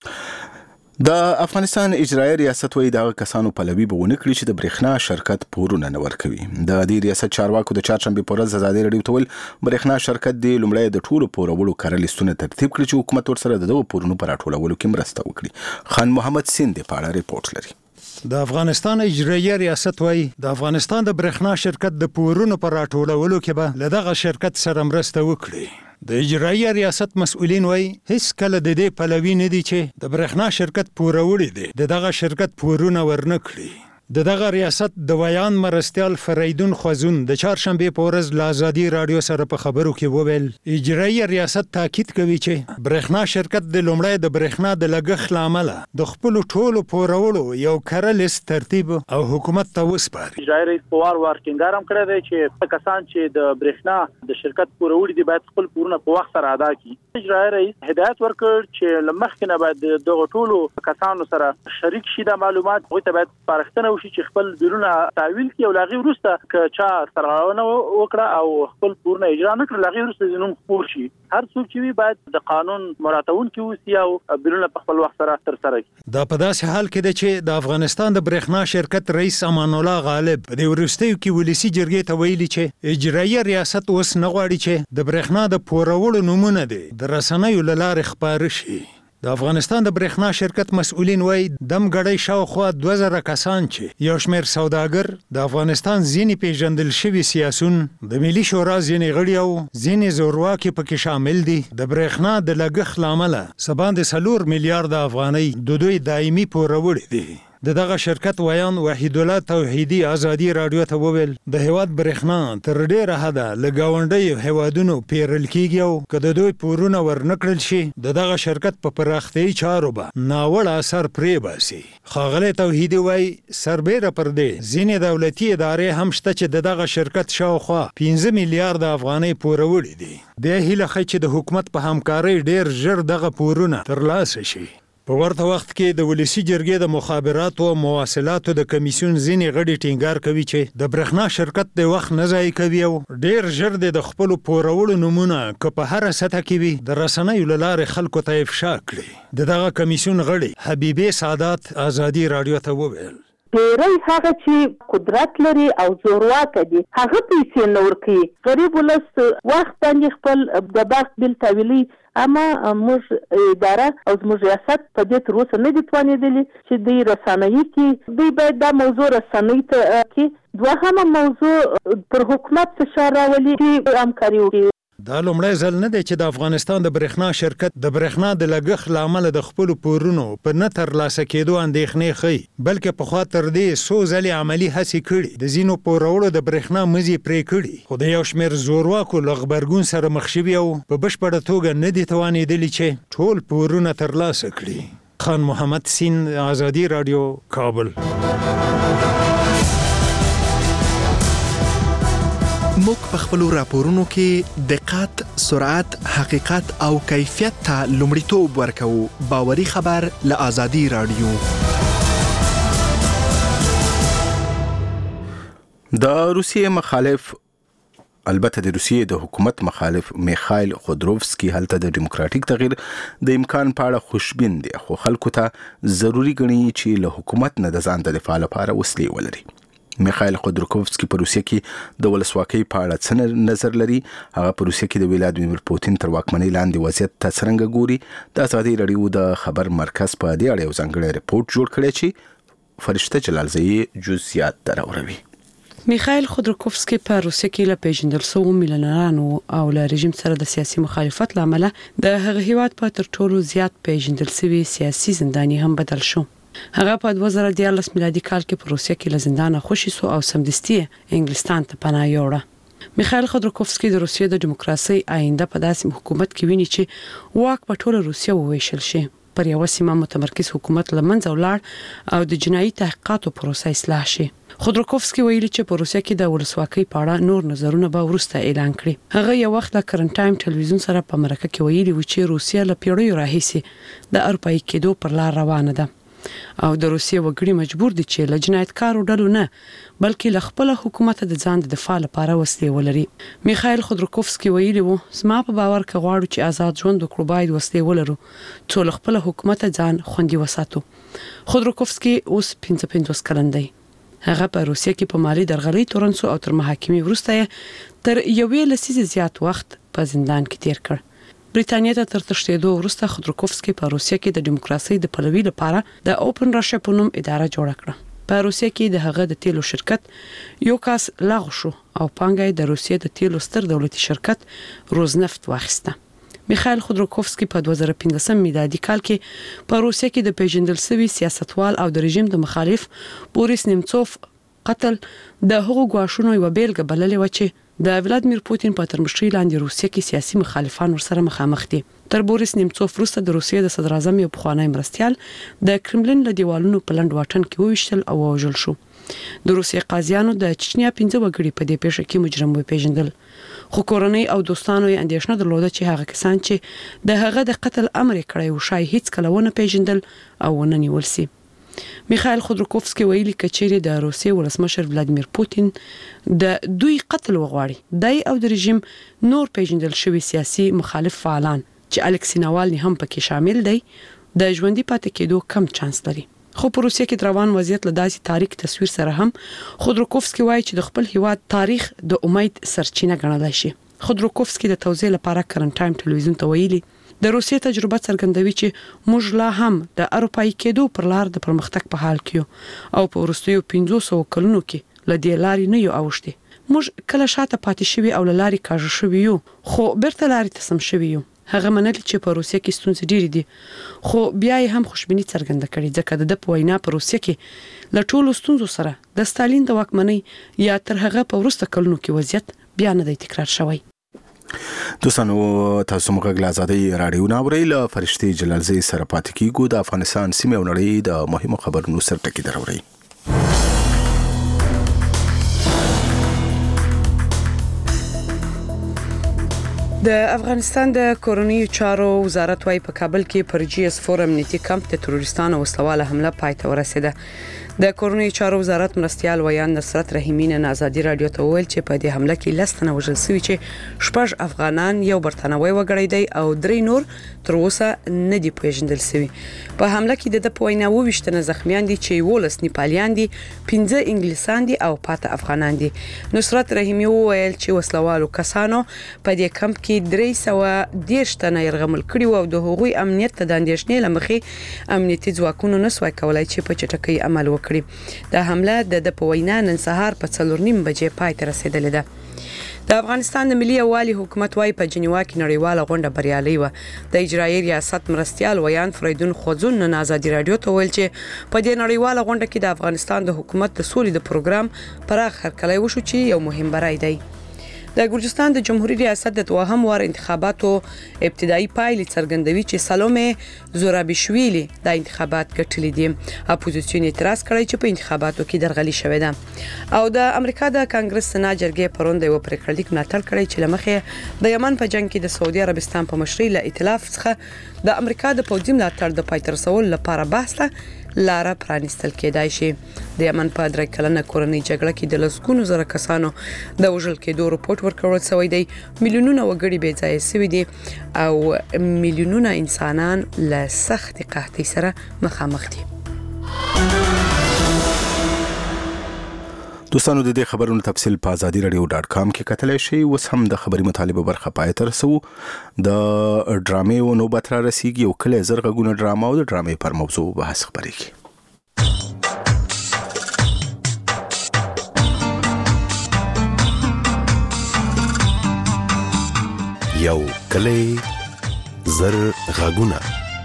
د افغانستان اجرایي ریاست وایي دغه کسانو پلوي به ونه کړي چې د برېښنا شرکت پورونه نه ورکوي. د دې ریاست چارواکو د چهارشنبې په ورځ ازادي رادیو ته ویل برېښنا شرکت د لومړی د ټولو پورولو کره لیستونه ترتیب کړي چې حکومت ورسره د دغو پورونو په راټولولو کې مرسته وکړي. خان محمد سیند په اړه ریپورت لري. د افغانستان اجرایي ریاست وایي د افغانستان د برېښنا شرکت د پورونو په راټولولو کې به له دغه شرکت سره مرسته وکړي. د اجرایي ریاست مسؤلین وایي هیڅ کله د دې پلوي نه دي چې د برېښنا شرکت پوروړي دي د دغه شرکت پورونه ورنه کړي. د دغه ریاست د ویان مرستیال فریدون خوازون د چهارشنبه په ورځ له ازادي رادیو سره په خبرو کې وویل اجرایي ریاست تاکید کوي چې برېښنا شرکت د لومړی د برېښنا د لګښت لامل د خپل ټولو پورولو یو کره لیست ترتیب او حکومت ته وسپاري. اجرایي رئیس پوار ورټینګار هم کړی دی چې کسان چې د برېښنا د شرکت پورولي دي باید خپل پورونه په وخت سره ادا کړي. اجرایي رئیس هدایت ورکړ چې لمخکې نه باید دغه ټولو کسانو سره شریک شي. د معلومات هغوی ته باید سپارښتنه وشي چې خپل بیرونه تعویل کړي او لاغي وروسته که چا سرغړونه وکړه او خپل پورونه اجرا نه کړ لاغي وروسته زینوم خپور شي. هر څوک چې باید د قانون مراعاتونکي اوسي او بیرونه په خپل وخت سره ترسره کړي. دا په داسې حال کې دی چې د افغانستان د برېښنا شرکت رئیس امان الله غالب په دې وروستیو کې ولسی جرګې ته ویلي چې اجرایي ریاست اوس نه غواړي چې د برېښنا د پورولو نمونه دي د رسنیو له لارې خپاره شي. د افغانستان د برېښنا شرکت مسؤلین وایي دم ګړۍ شاوخوا 2000 کسان چې یو شمېر سوداګر د افغانستان ځینې پیژندل شوي سیاسون د ملي شورا ځینې غړي او ځینې زورواکي پکې شامل دي د برېښنا د لګښت له امله څه باندې 4 میلیارډ افغانۍ د دوی دایمي پورولې دي. دغه شرکت ویان وحید الله توحیدی ازادي رادیو ته وویل د هیواد برېښنا تر ډیره حده له ګاونډیو هیوادونو پیرل کیږي او که د دوی پورونه ورنکړل شي دغه شرکت په پراختیايي چارو به ناوړه اثر پرې باسي. ښاغلی توحیدی وایي سربیره پر دې ځینې دولتي ادارې هم شته چې دغه شرکت شاوخوا 15 میلیارډ افغانۍ پوروړي دي. د هیله ښیي چې د حکومت په همکارۍ ډیر ژر دغه پورونه ترلاسه شي. په ورته وخت کې د ولسی جرګې د مخابراتو او مواصلاتو د کمیسیون ځینې غړي ټینګار کوي چې د برېښنا شرکت د وخت نه ضایع کوي او ډیر ژر د خپل پورولو نمونه که په هر سطح کې وي د رسنیو له لارې خلکو ته افشا کړي. دغه کمیسیون غړي حبیبه سعادت ازادي رادیو ته وویل ډیری هغه چې قدرت لري او زورواک دي هغه پیسې نور کوي غریب ولس وخت باندې خپل د بخت بل تاویلی اما موږ اداره او موږ ریاست په دې تر اوسه نه دي توانېدلي چې د رسنیو کې دوی باید دا موضوع رسنیو ته کې دوهمه موضوع پر حکومت فشار راولي چې همکاري وکړي. دا لومړی ځل نه دی چې د افغانستان د برېښنا شرکت د برېښنا د لګښت له امله د خپلو پورونو په نه ترلاسه کېدو اندېښنې ښیي بلکې پخوا تر دې څو ځلې عملي هڅې کړي د ځینو پورولو د برېښنا مزي پرې کړي خو د یو شمېر زورواکو له غبرګون سره مخ شوي او په بشپړه توګه نه دي توانېدلي چې ټول پورونه ترلاسه کړي. خان محمد سین ازادي رادیو کابل. موږ په خپلو راپورونو کې دقت، سرعت، حقیقت او کیفیت ته لومړیتوب ورکوو. باوري خبر له ازادي رادیو. د روسیې مخالف البته د روسیې د حکومت مخالف میخایل خودروفسکی هلته د دیموکراتیک تغییر د امکان په اړه خوشبین دي خو خلکو ته ضروری ګڼي چې له حکومت نه د ځان د دفاع لپاره وسلې ولري. میخایل خودروکوفسکی په روسیه کې د ولسواکۍ په اړه څه نظر لري؟ هغه په روسیه کې د ولادیمیر پوتین تر واکمنۍ لاندې وضعیت ته څرنګه ګوري؟ د ازادي رادیو د خبر مرکز په دې اړه یو ځانګړی ریپورت جوړ کړی چې فرشته جلالزئی جزئیات دراوړي. میخایل خودروکوفسکی په روسیه کې له پیژندل شوو میلیونرانو او له رژیم سره د سیاسي مخالفت لامل د هغه هیواد په تر ټولو زیات پیژندل شوی سیاسي زنداني هم بدل شو. هغه په 2014 میلادي کال کې په روسیه کې له زندانه خوشی سو او سمدستي انګلستان ته پناه یوړه. میخایل خودروکوفسکی د روسیې د دیموکراسي آینده په داسې حکومت کې ویني چې واک په ټوله روسیه وویشل شي پر یو سیمه متمرکز حکومت لمنځه ولاړ او د جنایي تحقیقاتو پروسه اصلاح شي. خودروکوفسکی ویلي چې په روسیه کې د ولسواکۍ په اړه نور نظرونه به ورسته اعلان کړي. هغه یو وخت د کرنټ ټایم ټلویزیون سره په مرکه کې ویلي و چې روسیه له پیړیو راهیسې د اروپایي کېدو پر لار روانه ده او د روسیې وګړي مجبور دي چې له جنایتکارو ډلو نه بلکې له خپل حکومت د ځان د دفاع لپاره وسلې ولري. میخایل خودروکوفسکی ویلي و زما په باور کې غواړو چې آزاد ژوند وکړو باید وسلې ولرو څو له خپل حکومت ځان خوندي وساتو. خودروکوفسکی اوس 55 کلن دی. هغه په روسیه کې په مالی درغلۍ تورن سو او تر محاکمې وروسته تر یوې لسیزې زیات وخت په زندان کې تیر کړ. بریتانیا ته تر تښتېدو وروسته خودروکوفسکی په روسیه کې د دیموکراسي د پلوي لپاره د اوپن راشیا په نوم اداره جوړه کړه. په روسیه کې د هغه د تیلو شرکت یو کس لغوه شو او پانګه د روسیې د تیلو ستر دولتي شرکت روزنفت واخیسته. میخایل خودروکوفسکی په 2015 میلادي کال کې په روسیه کې د پیژندل شوی سیاستوال او د رژیم د مخالف بوریس نیمڅوف قتل د هغو غواښونو یو بیلګه بللې و چې د ولادیمیر پوتین په ترمشي لاندې روسیه کې سیاسي مخالفان ورسره مخامخ دي. تر بوریس نیمڅوف وروسته د روسیې د صدر اعظم یو پخوانی مرستیال د کرملین له دیوالونو په لند واټن کې وویشتل او وژل شو. د روسیې قاضیانو د چچنیا 15 وګړي په دې پیښه کې مجرم وپیژندل خو کورنۍ او دوستانو یې اندېښنه درلوده چې هغه کسان چې د هغه د قتل امر کړی و شاید هیڅ کله ونه پیژندل او ونه نیول شي. میخایل خودروکوفسکی ویلي کچېری د روسیې ولسمشر ولادیمیر پوتین د دوی قتل وغواړي دای او د رژیم نور پیژندل شوی سیاسي مخالف فعالان چې الکسی ناوالني هم پکې شامل دی د ژوندۍ پاتې کېدو کم چانس لري. خو په روسیه کې روان وضعیت له داسې تاریخ تصویر سره هم خودروکوفسکی وایي چې د خپل هیواد تاریخ د امید سرچینه ګڼل شي. خودروکوفسکی د توضیح لپاره کرنټ ټایم ټلویزیون ته ویلي د روسیې تجربه څرګندوي چې موږ لا هم د اروپایي کېدو پر لار د پرمختګ په حال کې او په وروستیو 500 کلونو کې له دې لارې نه یو اوښتي. موږ کله شاته پاتې شوي او لارې کاږه شوي یو خو بیرته لارې ته سم شوي یو. هغه منل چې په روسیه کې ستونزې ډېرې دي خو بیا یې هم خوشبیني څرګنده کړې ځکه د په وینا په روسیه کې له ټولو ستونزو سره د ستالین د واکمنۍ یا تر هغه په وروسته کلونو کې وضعیت بیا نه دی تکرار شوی. دوستانو تاسو موږ غلا آزادۍ رادیو ناوړی له فرشتي جلالزی سره پاتې کیږو د افغانستان سیمه او نړۍ د مهمو خبرونو سره ټکی دروړي. د افغانستان د کورنۍ چارو وزارت وايي په کابل کې پر جی اس فور امنیتي کمپ د تروریستانو وسلواله حمله پای ته ورسېده. د کورنۍ چارو وزارت مرستيال ویان نصرت رحیمی نه آزادي رادیو ته ویل چې په دې حمله کې لستنه وژل شوی چې 6 افغانان یو برتانوي وګړی دی او 3 نور تر اوسه نه دی پیژندل شوی. په حمله کې د پوینه 22 زخمیان دي چې 18 نیپالیان دي 15 انګلیسان دي او 5 افغانان دي. نصرت رحیمی ویل چې وسلوالو کسانو په دې کمپ کې 310 تنه يرغمل کړي او د هغوی امنیت ته د اندېښنې لمخې امنیتي ځواکونو نسوای کولای چې په چټکۍ عمل وکړي. د حمله د پوینا نن سهار په 4:30 بجې پای ته رسیدلې ده. د افغانستان د ملي یووالي حکومت وايي په جنیوا کې نړیواله غونډه بریالۍ و. د اجرایي ریاست مرستيال ویان فریدون خوځون نه آزادي رادیو ته ویل چې په دې نړیواله غونډه کې د افغانستان د حکومت د سولې د پروګرام پراخ هرکلی وشو چې یو مهم بری دی. د ګرجستان د جمهوریت ریاست د دوهم وار انتخاباتو ابتدایي پایلې څرګندوي چې سالومه زورابیشویلی د انتخابات ګټلې دي. اپوزیسیون اعتراض کړی چې په انتخاباتو کې درغلي شوې ده او د امریکا د کانګرس سنا جرګې پروند یو پریکړه لیک ملاتړ کړی چې لمخې د یمن په جنگ کې د سعودي عربستان په مشرۍ له ائتلاف څخه د امریکا د پوځي ملاتړ د پای ته رسولو لپاره بحث لاره پرانستل کېدای شي. د یمن په 3 کلنه کورنۍ جګړه کې د لسګونو زره کسانو د وژل کېدو رپورټ ورکړل شوی دی. میلیونونه وګړي بې ځایه شوي دي او میلیونونه انسانان له سخت قحطۍ سره مخامخ دي. دوستانو د دې خبرونو تفصیل په azadi.radio.com کې کتلی شئ. اوس هم د خبري مطالبه برخه پای ته رسو. د ډرامې او نوبت را رسیږي او کله زرغونه ډراما او د ډرامې پر موضوع بحث خبرېږي. یو کله زرغونه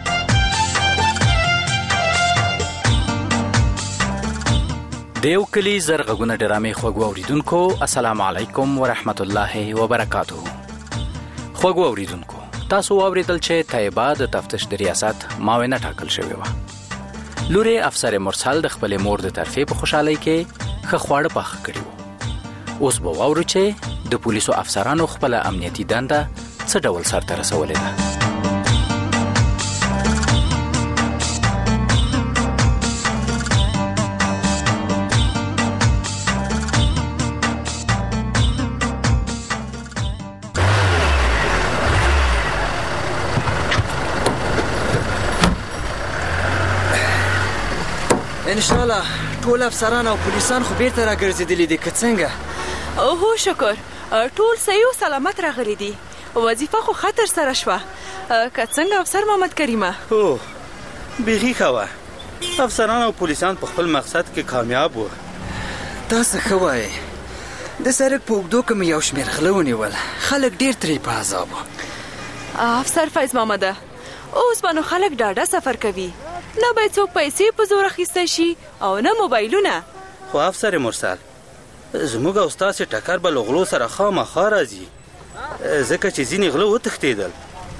دیو کلی زرغونه ډرامې خوږو اوریدونکو السلام علیکم ورحمت الله وبرکاتہ. خوږو اوریدونکو تاسو اوریدل چې طیبه د تفتیش د ریاست معاونہ ټاکل شوی و. لوري افسر مرسل د خپل مور د طرفې په خوشحالي کې خخواړه پخ کړی و. اوس به واورو چې د پولیسو افسرانو خپل امنیتي دنده څه ډول سرته رسولې ده. ان شاء الله ټول افسران او پولیسان خو بیرته راګرځېدلي دي که څنګه؟ اوه شکر ټول صحیح او سلامت راغلي دي. وظیفه خو خطر سره شوه که څنګه افسر محمد کریمه؟ اوه بیخي ښه وه. افسران او پولیسان په خپل مقصد کې کامیاب وو. تاسو ښه وایې. د سړک په اوږدو کې مې یو شمېر غله ونیول. خلک ډېر ترې په عذاب وو. افسر فیض محمده اوس به نو خلک ډاډه سفر کوي. نه باید څوک پیسې په زور اخیستی شي او نه موبایلونه. خو افسر مرسل زموږ او ستاسې ټکر به له غلو سره خامخا راځي ځکه چې ځینې غله وتښتېدل.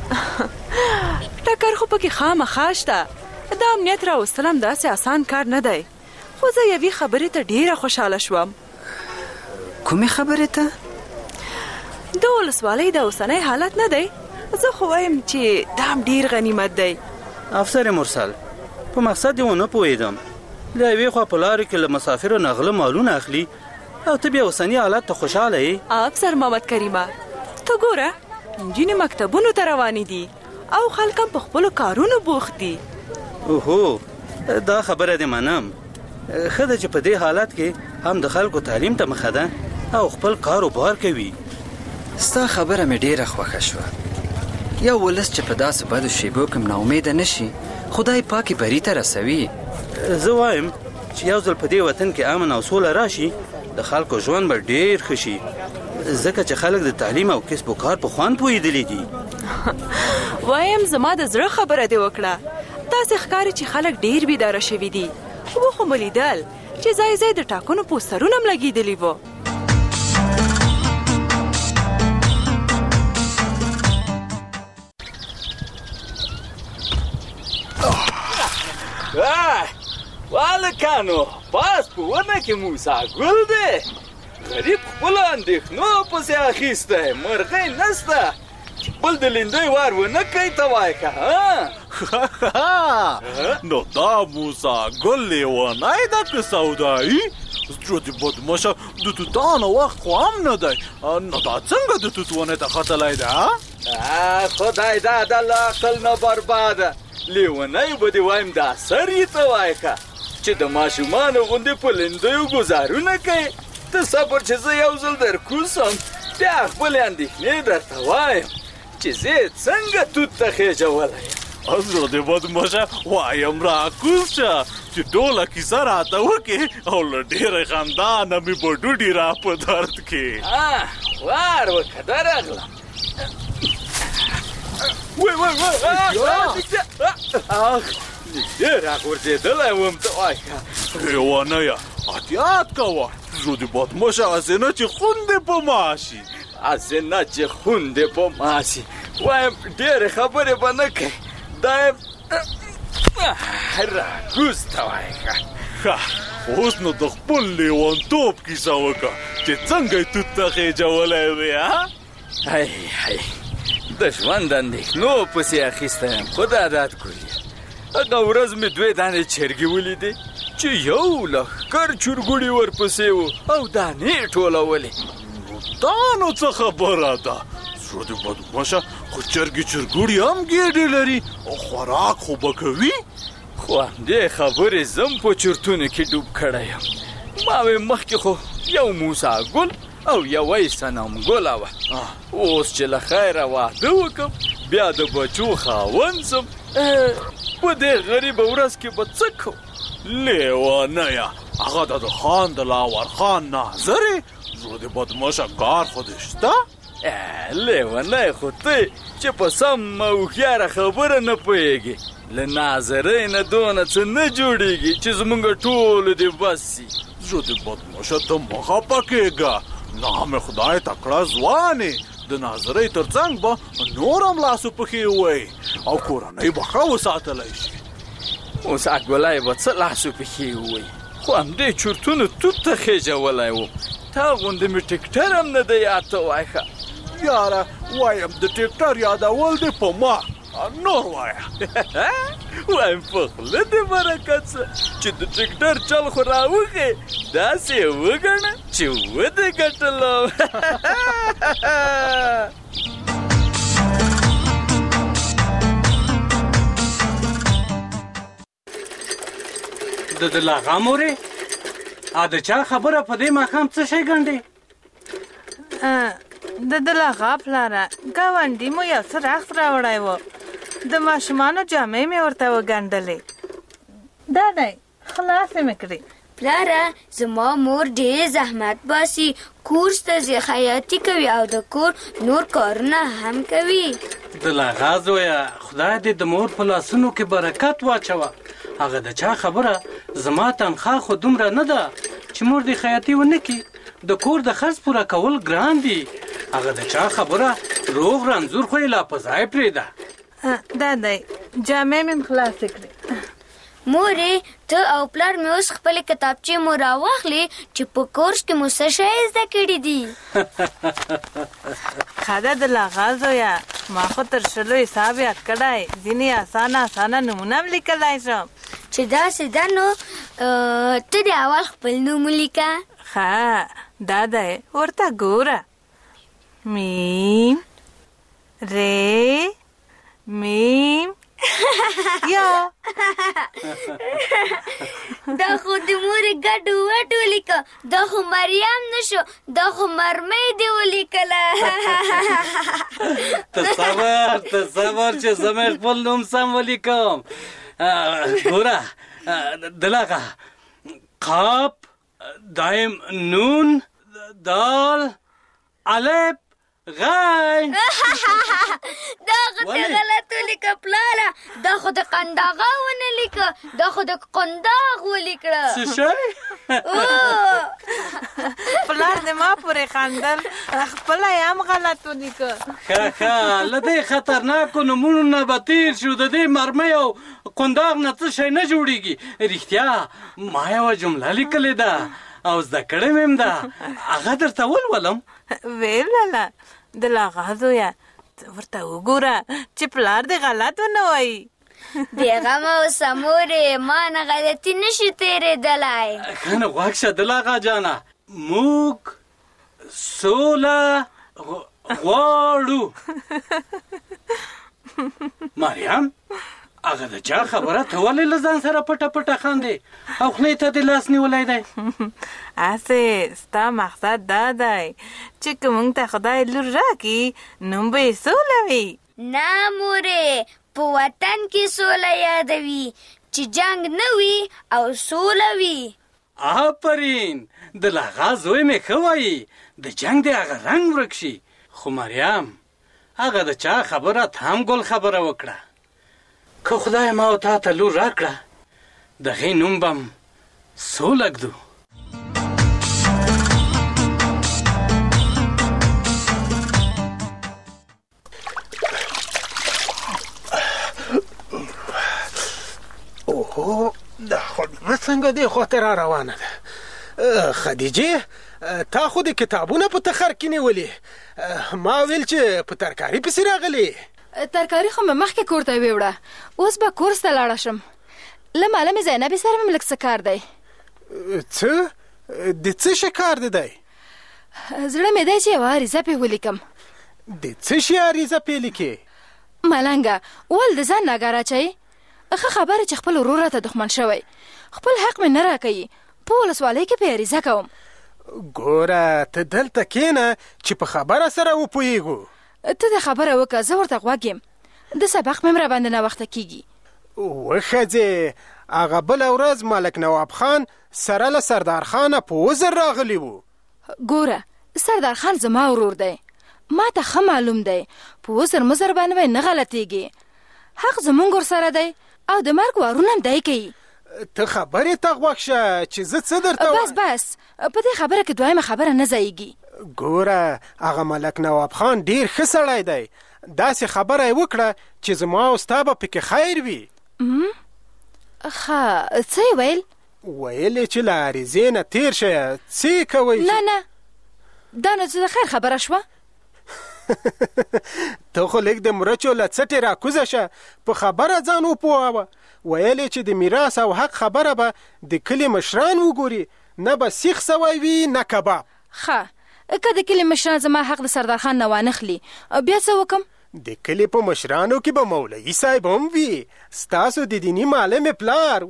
ټکر خو پکې خامخا شته. د امنیت راوستل هم داسې اسان کار نه دی. خو زه یوې خبرې ته ډېره خوشحاله شوم. کومې خبرې ته؟ د ولسوالۍ د اوسنی حالت نه دی. زه خو وایم چې دا هم ډېر غنیمت دی. افسر مرسل په مقصد یې ونه پوهېدم. د یوې خوا په لارو کې له مسافرو نه غله مالونه اخلي او ته بیا اوسني حالت ته خوشحاله یې. افسر محمد کریمه ته ګوره نجونې مکتبونو ته روانې دي او خلک هم په خپلو کارونو بوخت دي. اوهو دا خبره دې منم. ښه ده چې په دې حالت کې هم د خلکو تعلیم ته مخه ده او خپل کاروبار کوي. ستا خبره مې ډېره خوښه شوه. یو ولس چې په داسې بدو شیبو کې نا امیده نشي خدای پاکي بری ته رسوي. زه وایم چې یو ځل په دې وطن کې امن او سوله راشي د خلکو ژوند به ډېر ښه شي ځکه چې خلک د تعلیم او کسب و کار په خوند پوهېدلي دي. وایم زما د زړه خبره دی وکړه. تاسو ښکاري چې خلک ډیر بیداره شوي دي. و خو ملیدل چې ځای ځای د ټاکنو پوسټرونه هم لګېدلي وو. والکانو پاس په ونه کې موسی ګل دی. غریب خپلو اندېښنو پسې اخیستی، مرغۍ نسته چې بل د لیندۍ وار ونه کوي ته وایې که نو دا موسی ګل لیونی ده که سودایي؟ زړه دې بدمشه د توتانو وخت خو هم نه دی، نو دا څنګه د توت ونې ته ختلی دی؟ خدای دا د عقل نه برباده. لیونی به دې وایم دا سر یې ته وایې که چې د ماشومانو غوندې په لیندیو ګزارونه کوي. ته صبر چې زه یو ځل در کوز سم بیا خپلې اندېښنې درته وایم چې زه یې څنګه توت ته خېژولی یم. زړه دې بدمشه وایم راکوز شه چې ټوله کیسه راته وکړې او له ډېرې خندا نه مې به ډوډۍ را په درد کې. وار وکړه درغلم. نږدې راغورځېدلی وم ته وایه لیونیه احتیاط کوه. زړه دې بدمشه هسې نه چې خون دې په ما شي. هسې نه چې خون دې په ما شي وایم ډېرې خبرې به نه کوې. دا یم راکوز ته وایه اوس نو د خپل لیونتوب کیسه وکړه چې څنګه یې توت ته خېجولی وې. د ژوند اندېښنو پسې اخیستی یم خو دا عادت کړي. هغه ورځ مې 2 دانې چرګې ولیدې چې یو لښکر چرګوړي ورپسې و او دانې ټولولې. دا نو څه خبره ده؟ زړه دې بدمشه خو چرګوړي هم ګېډې لري او خوراک خو به کوي. خو همدې خبرې زم په چرتونو کې ډوب کړی یم. ما وې مخکې خو یو موسی ګل او یوه یې صنم ګله وه. اوس چې له خیره واده وکړم بیا د بچو خاوند سم په دې غریبه ورځ کې به څه کوم؟ لیونیه هغه د خان د لاور خان ناظرې. زړه دې بدمشه کار خو دې شته؟ لیونی خو ته چې په سمه هوښیاره خبره نه پوهېږې. له ناظرۍ نه دونه څه نه جوړېږي چې زمونږ ټولو دې بس سي. زړه دې بدمشه ته مه خفه کېږه. نام خدای تکړه ځوانې د ناظرۍ تر څنګ به نور هم لاسو پښې ووایي او کورنۍ به ښه وساتلی شي. موسی ګلی به څه لاسو پښې ووایي خو همدې چرتونو توت ته خېژولی وم. تا غوندې مې ټکټر هم نه دی یاد ته وایه. یاره وایم د ټکټر یادول دې په ما نور وایه. وایم په خوله دې برکت څه چې د ټکټر چل خو راوښې داسې یې وګڼه چې ودې ګټلم. د دلغه مورې د چا خبره په دې ماښام څه شی ګڼډې؟ د دلغه پلاره ګاونډي مو یو څه رخت راوړی و. د ماشومانو جامې مې ورته وګنډلې. دا دی خلاصې مې کړې. پلاره زما مور ډېر زحمت باسي، کورس ته ځي، خیاطي کوي او د کور نور کارونه هم کوي. دلغه زویه خدای دې د مور په لاسونو کې برکت واچوه. هغه د چا خبره زما تنخواه خو دومره نه ده چې مور دې خیاطي ونه کړي. د کور د خرڅ پوره کول ګران دي. هغه د چا خبره روغ رنځور خو یې لا په ځای پرېږده. دا دی جامې مې خلاصې کړې. مورې ته او پلار مې اوس خپلې کتابچې مو راواخلې چې په کورس کې مو څه شی زده کړي دي. ښه ده دلغه زویه ما خو تر 20 حساب یاد کړی. ځینې اسانه نومونه هم لیکلی شم. چې داسې ده نو ته د اول خپل نوم ولیکه. ښه دا دی ورته ګوره. میم ری میم یا دا خو د مورې ګډ وډ ولیکه. دا خو مریم نشو، دا خو مرمۍ دې ولیکله. ته صبر چې زه مې خپل نوم سم ولیکم. ګوره دلغه قاف دایم نون دال الف غای دا خو د غلط ولیکه پلاله دا خو د قنداغه ونه لیکه دا خو د قنداغ ولیکړه څه شی پلار دې ما پورې خندل خپله یې هم غلط ولیکه ښه له دې خطرناکو نومونو نه به تېر شو د دې مرمۍ او قنداغ نه څه شی نه جوړېږي رښتیا ما یوه جمله لیکلې ده او زده کړې مې هم ده هغه درته ولولم ویلله د لاغا زویه ته ورته وګوره چې پلار دې غلط ونه وایي بېغمه اوسه مورې ما نه غلطي نشي تېرېدلی ښه نو غوږ شه د لاغا جانه موږ سوله غواړو مریم هغه د چا خبره ته ولې له ځان سره پټه پټه خاندې او خولې ته دې لاس نیولی دی هسې ستا مقصد دا دی چې که موږ ته خدای لور راکړي نوم به یې سوله وي نه مورې په وطن کې سوله یادوي چې جنگ نه وي او سوله وي آفرین د لاغا زوی مې ښه وایي د جنگ دی هغه رنګ ورک شي خو مریم هغه د چا خبره ته هم ګل خبره وکړه که خدای ما او تا ته لور راکړه د هغې نوم به م سوله ږدو اوهو دا خو څنګه دې خواته را روانه ده خدیجې تا خو د کتابونه په تخر کې نیولې ما ویل چې په ترکاري پسې راغلې ترکاري خو مې مخکې کور ته ویوړه اوس به کورس ته لاړه شم له معلمې زینبې سره مې لږ څه کار دی څه د څه شي کار دی زړه مې دی چې یوه عریضه پې ولیکم د څه شي عریضه پې لیکې ملنګه ول د ځان ناګاره اچوي ښه خبره چې خپل ورور راته دښمن شوی خپل حق مې نه راکوي په ولسوالۍ کې پې عریضه کوم ګوره ته دلته کښېنه چې په خبره سره وپوهېږو ته د خبره وکړه زه ورته غوږ یم د سبق مې هم راباندې ناوخته کېږي وښځې هغه بله ورځ ملک نواب خان سره له سردار خانه په وزر راغلی وو ګوره سردار خان زما ورور دی ما ته ښه معلوم دی په وزر مزر باندې به نه غلطېږي حق زمونږ ورسره دی او د مرګ وارونه هم دی کوي ته خبرې ته غوږ شه چې زه څه درته بس په دې خبره کې دویمه خبره نه ځایږي ګوره هغه ملک نواب خان ډېر ښه سړی دی داسې خبره یې وکړه چې زما او ستا به پکې خیر وي ښه څه یې ویل ویل یې چې له عریضې نه تېر شه څه یې کوئ نه دا نو څه د خیر خبره شوه ته خو لږ د مرچو له څټې راکوزه شه په خبره ځان وپوهوه ویل یې چې د میراث او حق خبره به د کلي مشران وګوري نه به سیخ سوی وي نه کباب ښه که د کلي مشران زما حق د سردار خان نه وانخلي بیا څه وکم د کلي په مشرانو کې به مولوي صاحب هم وي ستاسو د دیني معلم پلار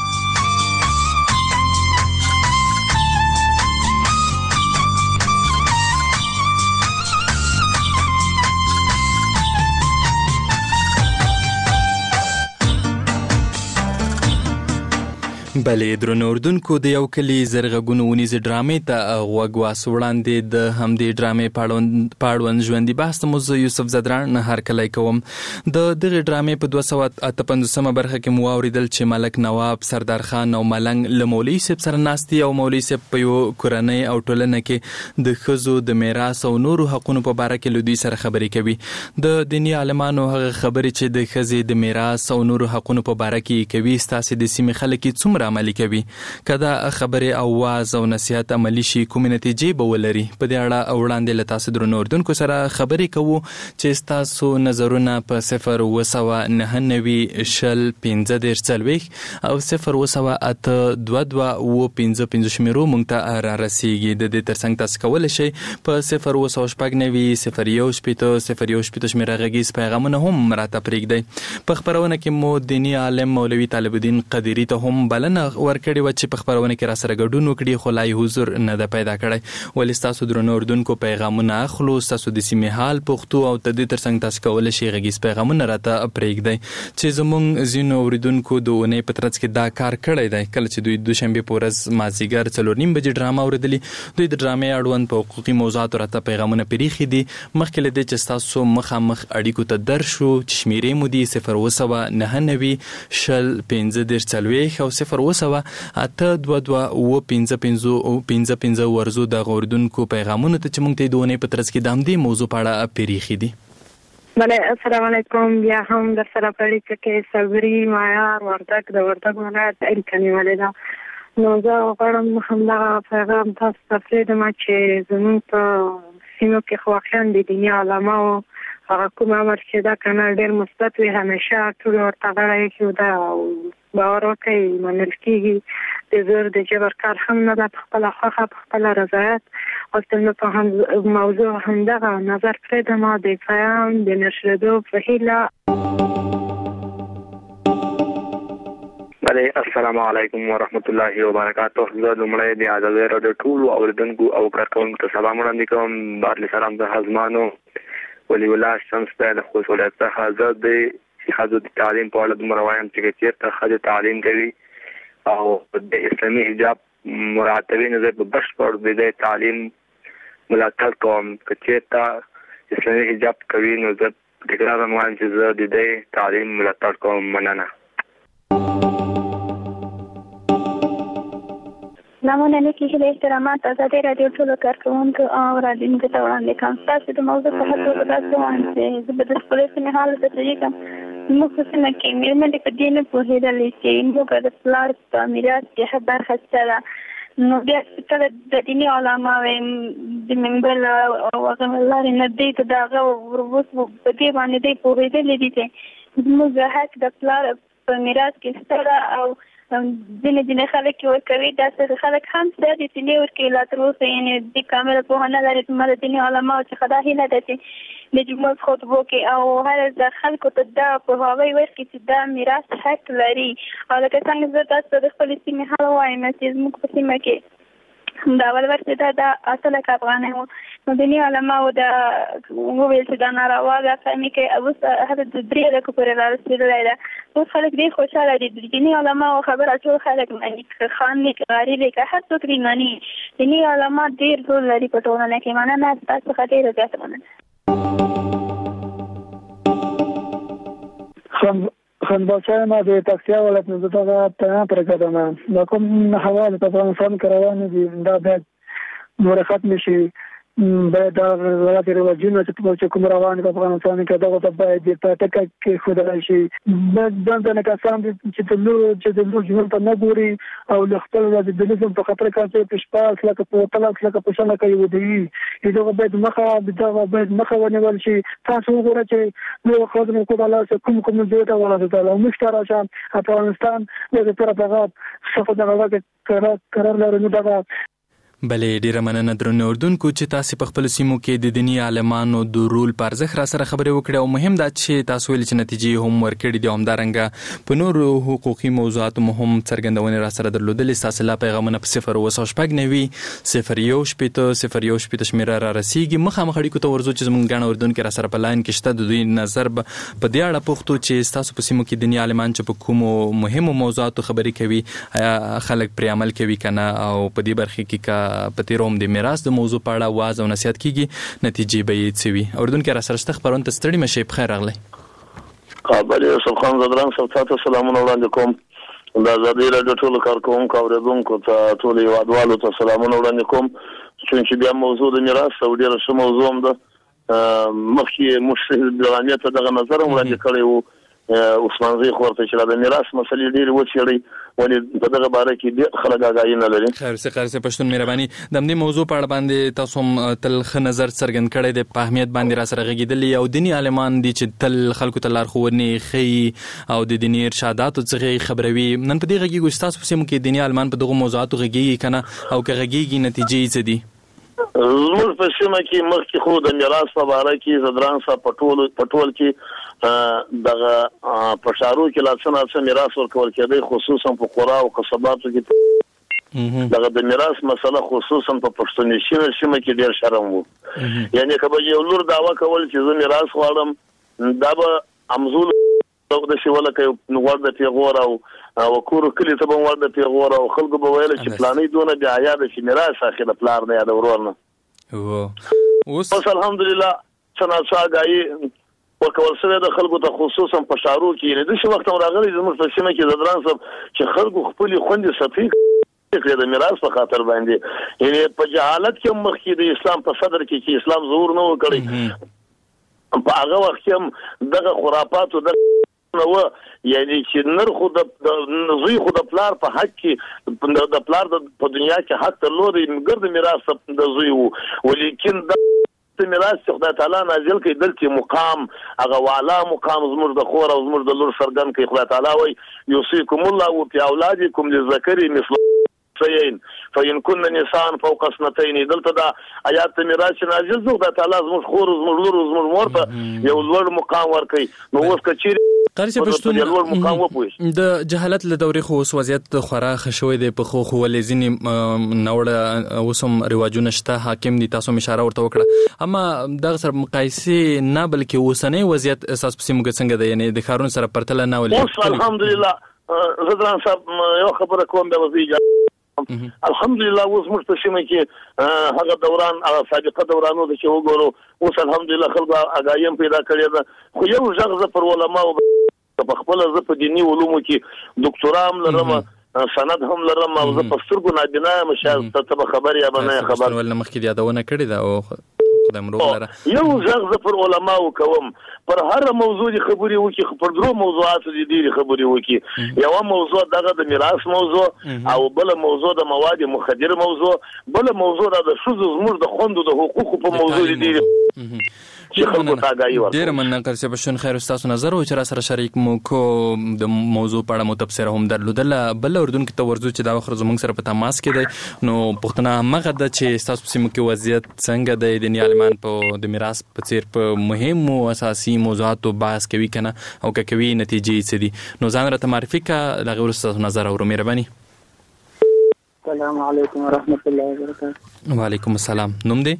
بلې درنو اردوونکو د یو کلي زرغږونو ونیزې ډرامې ته غوږ واسو وړاندې د همدې ډرامې پاړوند ژوندي بحث ته مو زه یوسف زدران هرکلی کوم د دغې ډرامې په 258 برخه کې مو واورېدل چې ملک نواب سردار خان او ملنګ له مولوي صاحب سره ناست دي او مولوي صاحب په یو کورنۍ او ټولنه کې د ښځو د میراث او نورو حقونو په باره کې له دوی سره خبرې کوي د دیني عالمانو هغه خبرې چې د ښځې د میراث او نورو حقونو په باره کې کوي ستاسې د سیمې خلک یې څومره عملي کوي که دا خبرې او واز او نصیحت عملي شي کومې نتیجې به ولري په دې اړه وړاندې له تاسو درنو اردوونکو سره خبرې کوو چې ستاسو نظرونه په 09099 شل 15 او 0808222 شمیرو مونږ ته را رسیږي د دې ترڅنګ تاسو کولی شئ په 09099 شمیره غږیز پیغامونه هم راته پرېږدئ په خپرونه کې مو دیني عالم مولوي طالب الدین قدیري ته هم بلنه بلنه ورکړې و چې په خبرونه کې را سره ګډون وکړي خو لای حضور نه ده پیدا کړی. ولې ستاسو درنو اردوونکو پیغامونه اخلو ستاسو د سیمې حال پښتو او تدې ترڅنګ تاسو کولای شئ غږیز پیغامونه راته پرېږدئ چې زموږ ځینو اورېدونکو د اونۍ په ترڅ کې دا کار کړی دی. کله چې دوی دوشنبې په ورځ مازدیګر 4:30 بجې ډرامه اورېدلي دوی د ډرامې اړوند په حقوقي موضوعاتو راته پیغامونه پرېښي دي. مخکې له دې چې ستاسو مخامخ اړیکو ته درشو چې شمیرې مو دي 079901540 او 020822255 ورزو د اوریدونکو پیغامونو ته چې موږ ته د اونۍ په ترڅ کې د همدې موضوع په اړه پرېښي دي. بله السلام علیکم. بیا هم در سره په اړیکه کې صبري معیار وردګ د وردګ ولایت اړیکه نیولې ده. نو زه غواړم همدغه پیغام تاسو ته پرېږدم چې زموږ په سیمو کې خو واقعا د دیني علماو هغه کوم امر چې دا کنه ډېر مثبت وي همیشه ټول ورته غاړه کېږدو دا باور وکړئ منل کېږي د زور د جبر کار هم نه ده په خپله خوښه په خپله رضایت. غوښتل مې په موضوع همدغه نظر پرېږدم د پیام د نشرېدو په هیله. السلام علیکم ورحمت الله وبرکاته. زه لومړی د ازادۍ راډیو ټولو اوریدونکو او کارکوونکو ته سلام وړاندې کوم. بعد له سلام د حزمانو ولی الله شمس ته د خصوص ولایت څخه زه د ښځو د تعلیم په اړه دومره وایم چې چېرته ښځې تعلیم کوي او د اسلامي حجاب مراعاتوي نو زه په بشپړ د دې تعلیم ملاتړ کوم. که چېرته اسلامي حجاب کوي نو زه تکرارا وایم چې زه د دې تعلیم ملاتړ کوم. مننه. نمونه کې هیله احترامات ازادۍ راډیو ټولو کارکوونکو او رادیونکو ته وړاندې کوم. تاسو د موضوع په هر څه تاسو وایم چې زه به د خپلې سیمې حال ته تجیږم. موږ په سیمه کې مېرمنې په دې نه پوهېدلې چې موږ د پلار په میراث کې ښه برخه شته ده. نو بیا کله د دیني علماو د منبر او هغه لارې نه دی ته د هغه اوس په دې باندې دی پوهېدلې دي چې زموږ حق د پلار په میراث کې شته ده او ځینې خلک ورکوي. داسې خلک هم شته چې نه ورکوي لا تر اوسه یعنې د کامله پوهه نه لري. زما د دیني علماو څخه دا هیله ده چې د جمعې خطبو کې او هر د خلکو ته دا پوهاوی ورکړي چې دا میراث حق لري. او لکه څنګه زه تاسو ته د خپلې سیمې حال وایم چې زموږ په سیمه کې دا اول ورته دا 8 لک افغانۍ وو. نو دیني علماو دا وویل چې دا ناروا ده فهمي کې اوس هغه د 3 لکو پورې رارسېدلی ده. اوس خلک ډېر خوشحاله دي. د دیني علماو خبره ټول خلک مني، که خان وي که غریب وي که هر څوک دې مني. دیني علما ډېر رول لري په ټولنه کې. مننه تاسو څخه ډېره زیاته مننه. خانباشای ما د تکسیا ولایت نه دغه پیغام پرېږدم. دا کوم حواله په افغانستان کې روان دي دا باید نور ختم شي. باید دا ولایت رواجونه چې کوم روان په افغانستان کې دغه باید په ټکه کې ښودل شي. ځان کسان چې د لور ژوند ته نه ګوري او له خپل د نظم په خطر کې په شپاړس لکه په 13 لکه په 16 کې ودی دغه باید مخه ونیول شي. تاسو وګورئ چې نو خدای کو تعالی کوم ځای ته ورسېدل او مشترک افغانستان د طرفه څخه دغه قرار لري. دغه بلې ډیره مننه درنو اردوونکو چې تاسو په خپل سیمو کې د دینی عالمانو د رول پر ځخ را سره خبرې وکړې او مهم دا چې تاسو ول چې نتیجې هم ورکړې دي. همدارنګه په نور حقوقي موضوعات مهم څرګندونه را سره درلودلې. تاسو لا پیغامونه په 0 شمیره را رسیدي. مخامخ اړیکو ته ورزو چې زمونږ غاڼه اردوونکو را سره په لاین کې شته. د دوی نظر په دې اړه پوښتو چې تاسو په سیمو کې دینی عالمان چې په کومو مهمو موضوعاتو خبرې کوي خلک پرې عمل کوي کنه او په دې برخه کې په تیروم د میراث د موضوع په اړه واز او نصیحت کیږي نتیجې به یې څه وي. اردوونکو را سره خبرونه ته ستړي مشي. په خیر راغلی. قابل یوسف خان زدران سلطات سلامونه وړاندې کوم. د ازادۍ راډیو ټولو کارکوونکو او اوریدونکو ته ټولو هیوادوالو ته سلامونه وړاندې کوم. چې بیا موضوع د میراث او ډېره ښه موضوع هم ده. مخکې موږ درانیه ته دغه نظر وړاندې کړی وو. عثمان زی خورته چې د میراث مسلې ډېرې وڅېړئ ولې په دغه باره کې ډېر خلک آګاهي نه لري. خیر پښتون مهرباني د همدې موضوع په اړه باندې تاسو هم تل ښه نظر څرګند کړی دی. په اهمیت باندې را سره غږېدلي او دیني عالمان دي چې تل خلکو ته لارښوونې ښیي او د دیني ارشاداتو څخه خبروي. نن په دې غږیږو چې تاسو په سیمو کې دیني عالمان په دغه موضوعاتو غږیږي کنه او که غږیږي نتیجې څه دي؟ زموږ په سیمه کې مخکې خو د میراث په باره کې زدران صاحب په ټول کې دغه په شارو کې لاڅنه میراث ورکول کېدی خصوصا په قرا او قصباتو کې دغه د میراث مسله خصوصا په پښتون سیمه کې ډیر شرم وو یعنی کله یو لور داوا کول چې زه میراث غواړم دا به امزول د شیوله کې نوړ د پیغور او کور کلی ته به ور د پیغور او خلکو به ویل چې پلانې دونه بیا یاد شي میراث اخیره پلار نه یاد ورور نه اوس الحمدلله څنګه غاي ورکول سره د خلکو ته خصوصا په شارو کې د څه وخت راغلي زموږ په سیمه کې د دران صاحب چې خلکو خپل خوندې صفي کړي د میراث په خاطر باندې یعنی په جهالت کې مخکې د اسلام په صدر کې چې اسلام ظهور نه وکړي په هغه وخت کې دغه خرافات او نو یعنی چې نرخو د زوی خو د پلار په حق کې د پلار په دنیا کې حق درلود مګر د میراث د زوی وو ولیکن میراث خدای تعالی نازل کړي دلته مقام هغه والا مقام زموږ د خور او زموږ د لور سرګن کوي خدای تعالی وای یوصيکم الله فی اولادکم للذکر مثل سین فین کن نساء فوق اثنتين دلته دا آیات میراث نازل زو خدای تعالی زموږ خور زموږ لور زموږ مور ته یو لوړ مقام ورکړي نو اوس کچیر قرشه پښتون د جهالت له دورې خو اوس وضعیت خورا خښوي دی په خو ولې ځینې نوړه اوسم رواجونه شته حاکم دي تاسو اشاره ورته وکړه اما دغه سره مقایسه نه بلکې اوسنۍ وضعیت اساس پسې موږ څنګه دی یعنی د خارون سره پرتله نه ولې الحمدلله زدران صاحب یو خبره کوم د وزیر الحمدلله اوس موږ په سیمه کې هغه دوران سابقه دورانو د چې وګورو اوس الحمدلله خلک اگایم پیدا کړی ده خو یو ځغزه پر علماء په خپل ز په دینی علومو کې دکتورام لرم سند هم لرم او زه په سترګو نابینا مشال ته خبر یا نه خبر ول مخکې یادونه کړی دا او خدای مرو لره یو ځغزه پر علماء کوم پر هر موضوع خبري وکي پر درو موضوعات دي ډېری خبري وکي یو موضوع دغه د میراث موضوع او بل موضوع د مواد مخدر موضوع بل موضوع د شذ زمر د خوندو د حقوقو په موضوع دي ډیر مننه قرشه پښتون خیر استاد نظر او چې را سره شریک مو کو د موضوع په اړه مو تفسیر هم درلودل بل اردن کې ته ورزو چې دا وخت زموږ سره په تماس کې دی نو پښتنه مغه د چې استاد په سیمه کې وضعیت څنګه دی د نیالمان په د میراث په څیر په مهم او اساسي موضوعاتو بحث کوي کنه او کوي نتیجې څه دي نو ځان راته معرفي کا لغه استاد نظر او مهرباني السلام علیکم ورحمت الله وبرکاته وعلیکم السلام نوم دی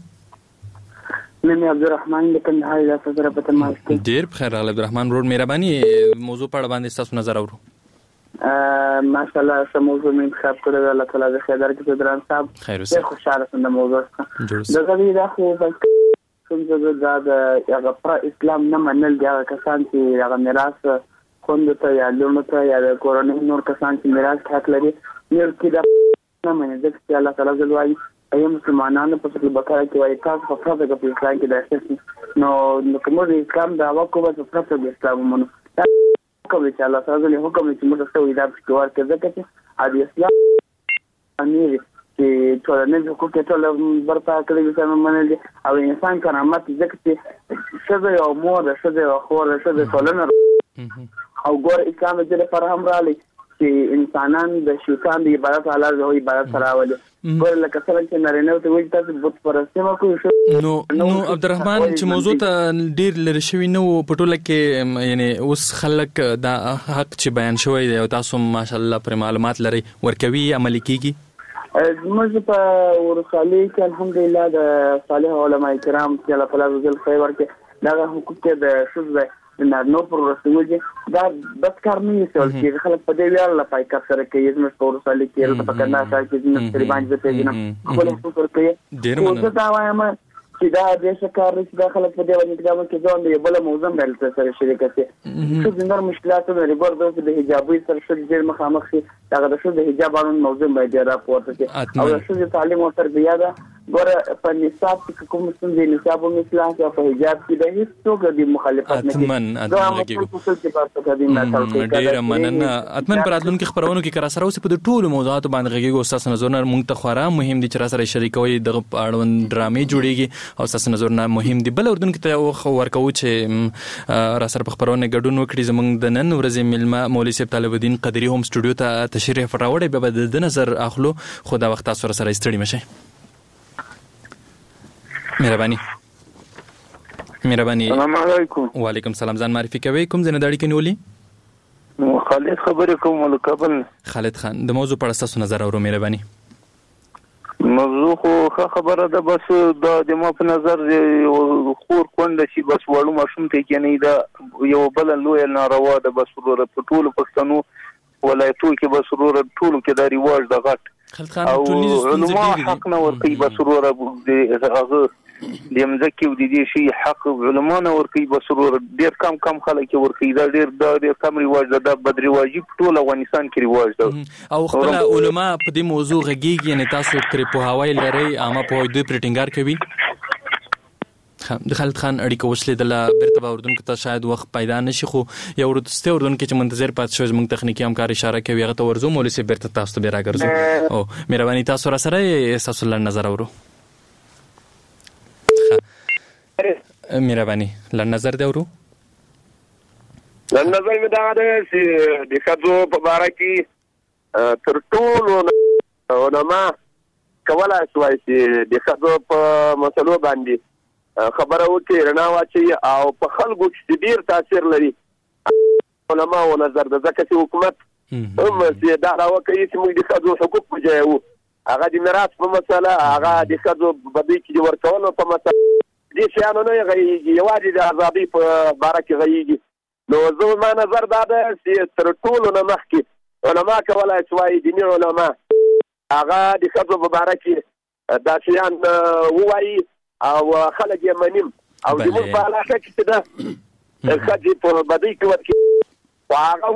نن عبدالرحمن د کندهار د صدر په تماس کې ډیر بخیر عبدالرحمن روډ مهرباني موضوع په اړه باندې تاسو نظر اورو ماشاءالله سم موضوع من انتخاب کړل الله تعالی د خیر درکړي دران صاحب ډیر خوشاله سم موضوع د غوړي دا خو کوم څه د هغه پر اسلام نه منل دی هغه کسان چې هغه میراث خوند ته یا لونو ته یا د کورنۍ نور کسان چې میراث حق لري نور کې دا نه منل چې الله تعالی زلوای ايام مسلمانانو په څیر بکاره کې وایي تاسو په فرض کې په اسلام کې داخل نو کوم د اسلام دا واکو په فرض د اسلام مونږ کوم چې الله تعالی حکم چې موږ ته وایي دا چې ورته ځکه چې د اسلام امیر چې ټول نه حقوق ټول برپا کړی چې منل او انسان کرامت ځکه چې څه یو مور څه یو خور څه ټولنه او ګور اسلام دې پر هم رالی چې انسانان د شیطان د عبادت حالات او عبادت راولي ګور لکه څنګه چې نارینه ته وایي تاسو بت پرستي کوئ نو عبدالرحمن چې موضوع ته ډیر لری شوی نو پټوله کې یعنی اوس خلک دا حق چې بیان شوی دی او تاسو ماشاءالله پر معلومات لري ورکوي عملي کیږي موږ په ورسالي کې الحمدلله د صالح علماء کرام چې الله تعالی عزوجل خیر ورکړي دا حقوق د شذ نو پر رسول دا بس کار نه یې چې خلک په دې ویل لا پای کا سره کې زموږ په ورسالي کې په کنا سره کې زموږ تقریبا د پیژنم خپل حقوق ورکړي ډیر مننه دا وایم چې دا د شکار رسې د خلک په دې باندې اقدام کې ځون دی بل موضوع بل سره شریک شي څه د نور مشکلات نه لري ګور د حجابي سره شل ډیر مخامخ شي دا د شو د حجاب باندې موضوع باندې راپورته شي او شو تعلیم او تربیه دا ګور په نصاب کې کوم څه دي نصاب او اصلاح او په حجاب کې د هیڅ څه د مخالفت نه کوي ډیر مننه اتمن پر اتلون کې خبرونه کې کرا سره اوس په ټولو موضوعاتو باندې غږیږي استاد نظر مونږ ته خورا مهم دي چې را سره شریکوي د اړوند ډرامې جوړیږي او استاد نظر مهم دي بل اردن کې ته ورکو چې را سره په خبرونه ګډون وکړي زمونږ د نن ورځې ملما مولوي صاحب طالب الدین قدری هم سټوډیو ته تشریف راوړی به د نظر اخلو خو دا وخت تاسو سره ستړي مشه مهرباني مهرباني. السلام علیکم. وعلیکم السلام. ځان معرفي کوئ، کوم ځای نه د اړیکې نیولې؟ خالد خبرې کوم له کابل. خالد خان، د موضوع په اړه ستاسو نظر اورو. مهرباني. موضوع خو ښه خبره ده، بس د ما په نظر خور کونډه شي بس وړو ماشوم ته کېنی دا یو بل لوی ناروا ده. بس وروره په ټولو پښتنو ولایتو کې بس وروره ټولو کې دا رواج د غټ او علما حق نه ورکوي. بس وروره هغه د مځکې او د دې شي حق علما نه ورکوي. بس وروره ډېر کم خلک ورکوي. دا ډېر کم رواج ده. دا بد رواجي په ټول افغانستان کې رواج ده. او خپل علما په دې موضوع غږیږي، یعنی تاسو ترې پوهاوی لرئ، عامه پوهاوی دوی پرې ټینګار کوي. د خالد خان اړیکه وشلېدله، بیرته به اردن کې ته شاید وخت پیدا نشي، خو یو وروستی اردن کې چې منتظر پاتې شوی زموږ تخنیکي همکار اشاره کوي هغه ته ورځو. مولوي صاحب بیرته تاسو ته بیا راګرځو. او مهرباني تاسو را سره ستاسو لنډ نظر اورو. مهرباني لنډ نظر دی اورو. لنډ نظر مې دا ده چې د ښځو په باره کې تر ټولو علما کولی شوای چې د ښځو په مسلو باندې خبره وکړي، رڼا واچوي او په خلکو چې ډېر تاثیر لري علماو نظر ده. ځکه چې حکومت هم چې دا راوکوي چې موږ د ښځو حقوق وجایو، هغه د میراث په مسله، هغه د ښځو بدۍ کې د ورکولو په مسله، دې شیانو نه غږېږي، یوازې د ازادۍ په باره کې غږېږي. نو زما نظر دا ده چې تر ټولو نه مخکې علما کولی شوای، دیني علما هغه د ښځو په باره کې دا شیان ووایي او خلک یې منیم. او زموږ په علاقه کې چې ده ښځې په بدۍ کې ورکړي، خو هغه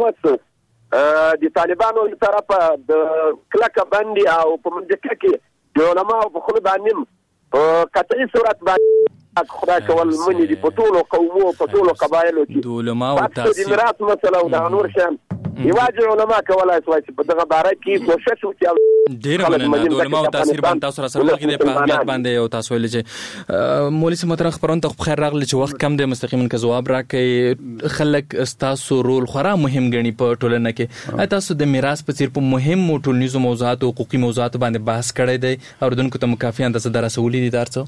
اوس د طالبانو له طرفه د کلکه بندي او په منځکه کې د علماو په خوله باندې په قطعي صورت باندې خدای کول مني دي په ټولو قومو په ټولو قبایلو کې د علماو تاثیر د میراث مسله او د نور شیان یوازې علما کولی شوای چې په دغه باره کې کوشش وکړي. ډېره مننه. د علماو تاثیر باندې تاسو را سره ولګېدئ په اهمیت باندې او تاسو ویلي چې مولوي صاحب محترم خپرونې ته بخیر راغلی چې وخت کم دی، مستقیما که ځواب راکړئ. خلک ستاسو رول خورا مهم ګڼي په ټولنه کې. ایا تاسو د میراث په څیر په مهمو ټولنیزو موضوعاتو حقوقي موضوعاتو باندې بحث کړی دی؟ اردوونکو ته مکافي اندازه در رسولي دي دا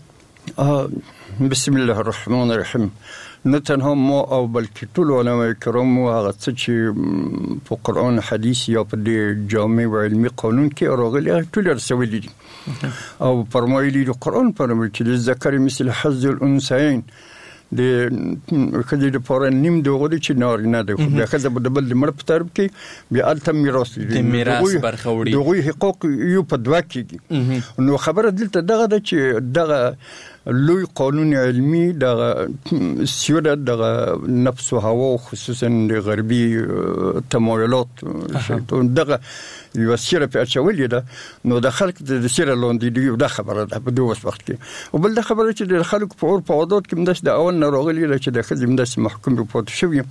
څه؟ بسم الله الرحمن الرحیم. نه تنها ما او بلکې ټول علماء کرام هغه څه چې په قرآن حدیث یا په دې جامع او علمي قانون کې راغلي ټول رسولي دي او فرمایلي د قرآن فرمایي چې للذکر مثل حظ الانثیین، د خځې لپاره نیم د هغوی چې نارینه دی، خو بیا ښځه به د بل د مړه په طرف کې بیا هلته میراث د میراث برخه وړي، د هغوی حقوق یو په دوه کېږي. نو خبره دلته دغه ده چې دغه لوی قانون علمي دغه سیوره دغه نفس و هوا خصوصا د غربي تمایلات دغه یو سیره په اچولې ده. نو د خلک د سیره لاندې دی دا خبره ده په دوه وخت کې. او بل د خبره چې د خلکو په اور په عادت کې مدس د اول نه راغلي چې د خځې مدس محکوم په پاتې شوی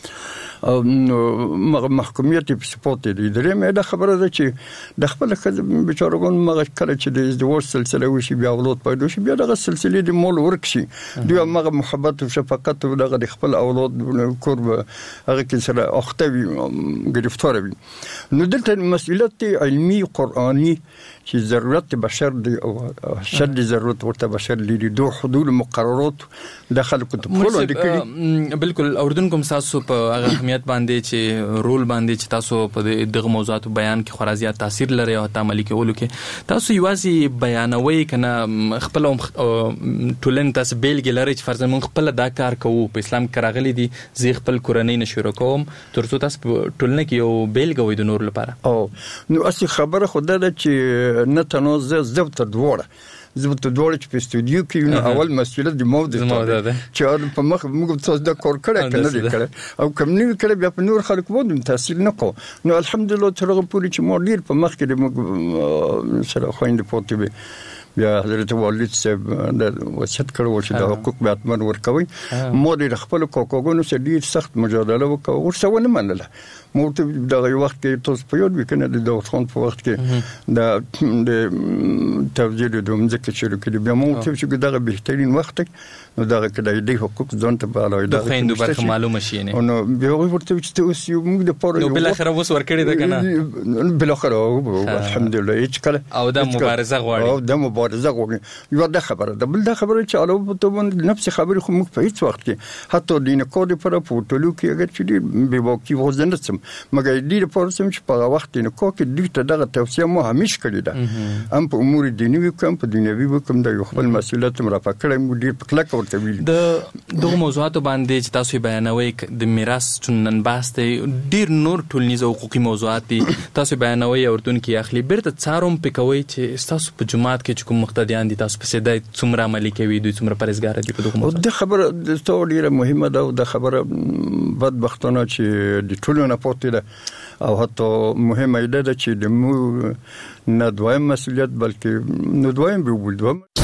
محکومیت په سپورت دی. درې مې دا خبره ده چې د خپل خځې بیچارهګان مغه کله چې د ازدواج سلسله وشي بیا اولاد پیدا شي بیا دغه سلسله د مول ورکشي دوی مغه محبت او شفقت او دغه د خپل اولاد قرب هغه کې سره اخته وي گرفتار وي. نو دلته مسئولیت علمي قرآني چې ضرورت بشر دی او شد ضرورت ورته بشر لري دو حدود مقررات د خلکو ته په وړاندې کړي. بالکل اردوونکو تاسو په هغه اهمیت باندې چې رول باندې چې تاسو په دغه موضوعاتو بیان کې خورا زیات تاثیر لري او عملي کولو کې تاسو یوازې بیانوي کنه خپل ټولنې تاسو بیلګې لري چې فرض مون خپل دا کار کوو په اسلام کې راغلي دي زی خپل کورنۍ نشو کوم ترڅو تاسو ټولنه کې یو بیلګه وي د نور لپاره. او نو اصلي خبره خو ده چې نه تنازع زبط دوړه زبط دوړه چې په استودیو کې اول مسؤلیت د موضوع ده چې په مخ موږ تاسو دا کار کړی کنه دي کړی او کوم نه کړی بیا په نور خلک باندې تاثیر نه کو. نو الحمدلله تر هغه پورې چې مو ډیر په مخ کې د موږ سره خويند پوتې بیا حضرت والد صاحب د وصیت کړو چې د حقوق به اتمن ورکوي. مو د خپل کوکوګونو سره ډیر سخت مجادله وکړه ورسره نه منله. مو ته د وخت کې تاسو په یاد وکنه د داوود خان په وخت کې د توزیع د مځکه شروع کړي بیا مو ته چې دغه بهترین وخت نو دغه کډای دی حقوق ځان ته به علاوه د خويندو برخه معلومه شي نه نو بیا ورته چې اوس یو موږ د پاره نو بل اخر اوس ورکړي ده کنه بل اخر الحمدلله هیڅ کله او د مبارزه غواړي او د مبارزه غواړي یو د خبره ده بل د خبره چې علاوه ته باندې نفس خبرې خو موږ په هیڅ وخت کې حتی د نکود پر پورټلو کې اگر چې به واقعي وزن سم مګر دې په ورسم چې په وخت کې نکو کې دوی ته دغه توصیه مو همیش کړی ده هم په امور دینی وکم په دنیوي وکم د خپل مسؤلیت مرافع کړم ډیر په کلک ورته ویل د دغه موضوعات باندې چې تاسو بیانوي د میراث چنن باسته ډیر نور ټولنیز حقوقي موضوعات دي تاسو بیانوي اردن کې اخلي بیرته څاروم پکوي چې تاسو په جماعت کې کوم مقتدیان دي تاسو په سیده څومره عملي کوي دوی څومره پرهیزګار دي په دغه موضوع د خبره د ډیره مهمه ده او د خبره بدبختانه چې د ټولو نه پاتې ده او حتی مهمه ده چې د مو نه دویم مسؤلیت بلکې نو دویم به ولدوم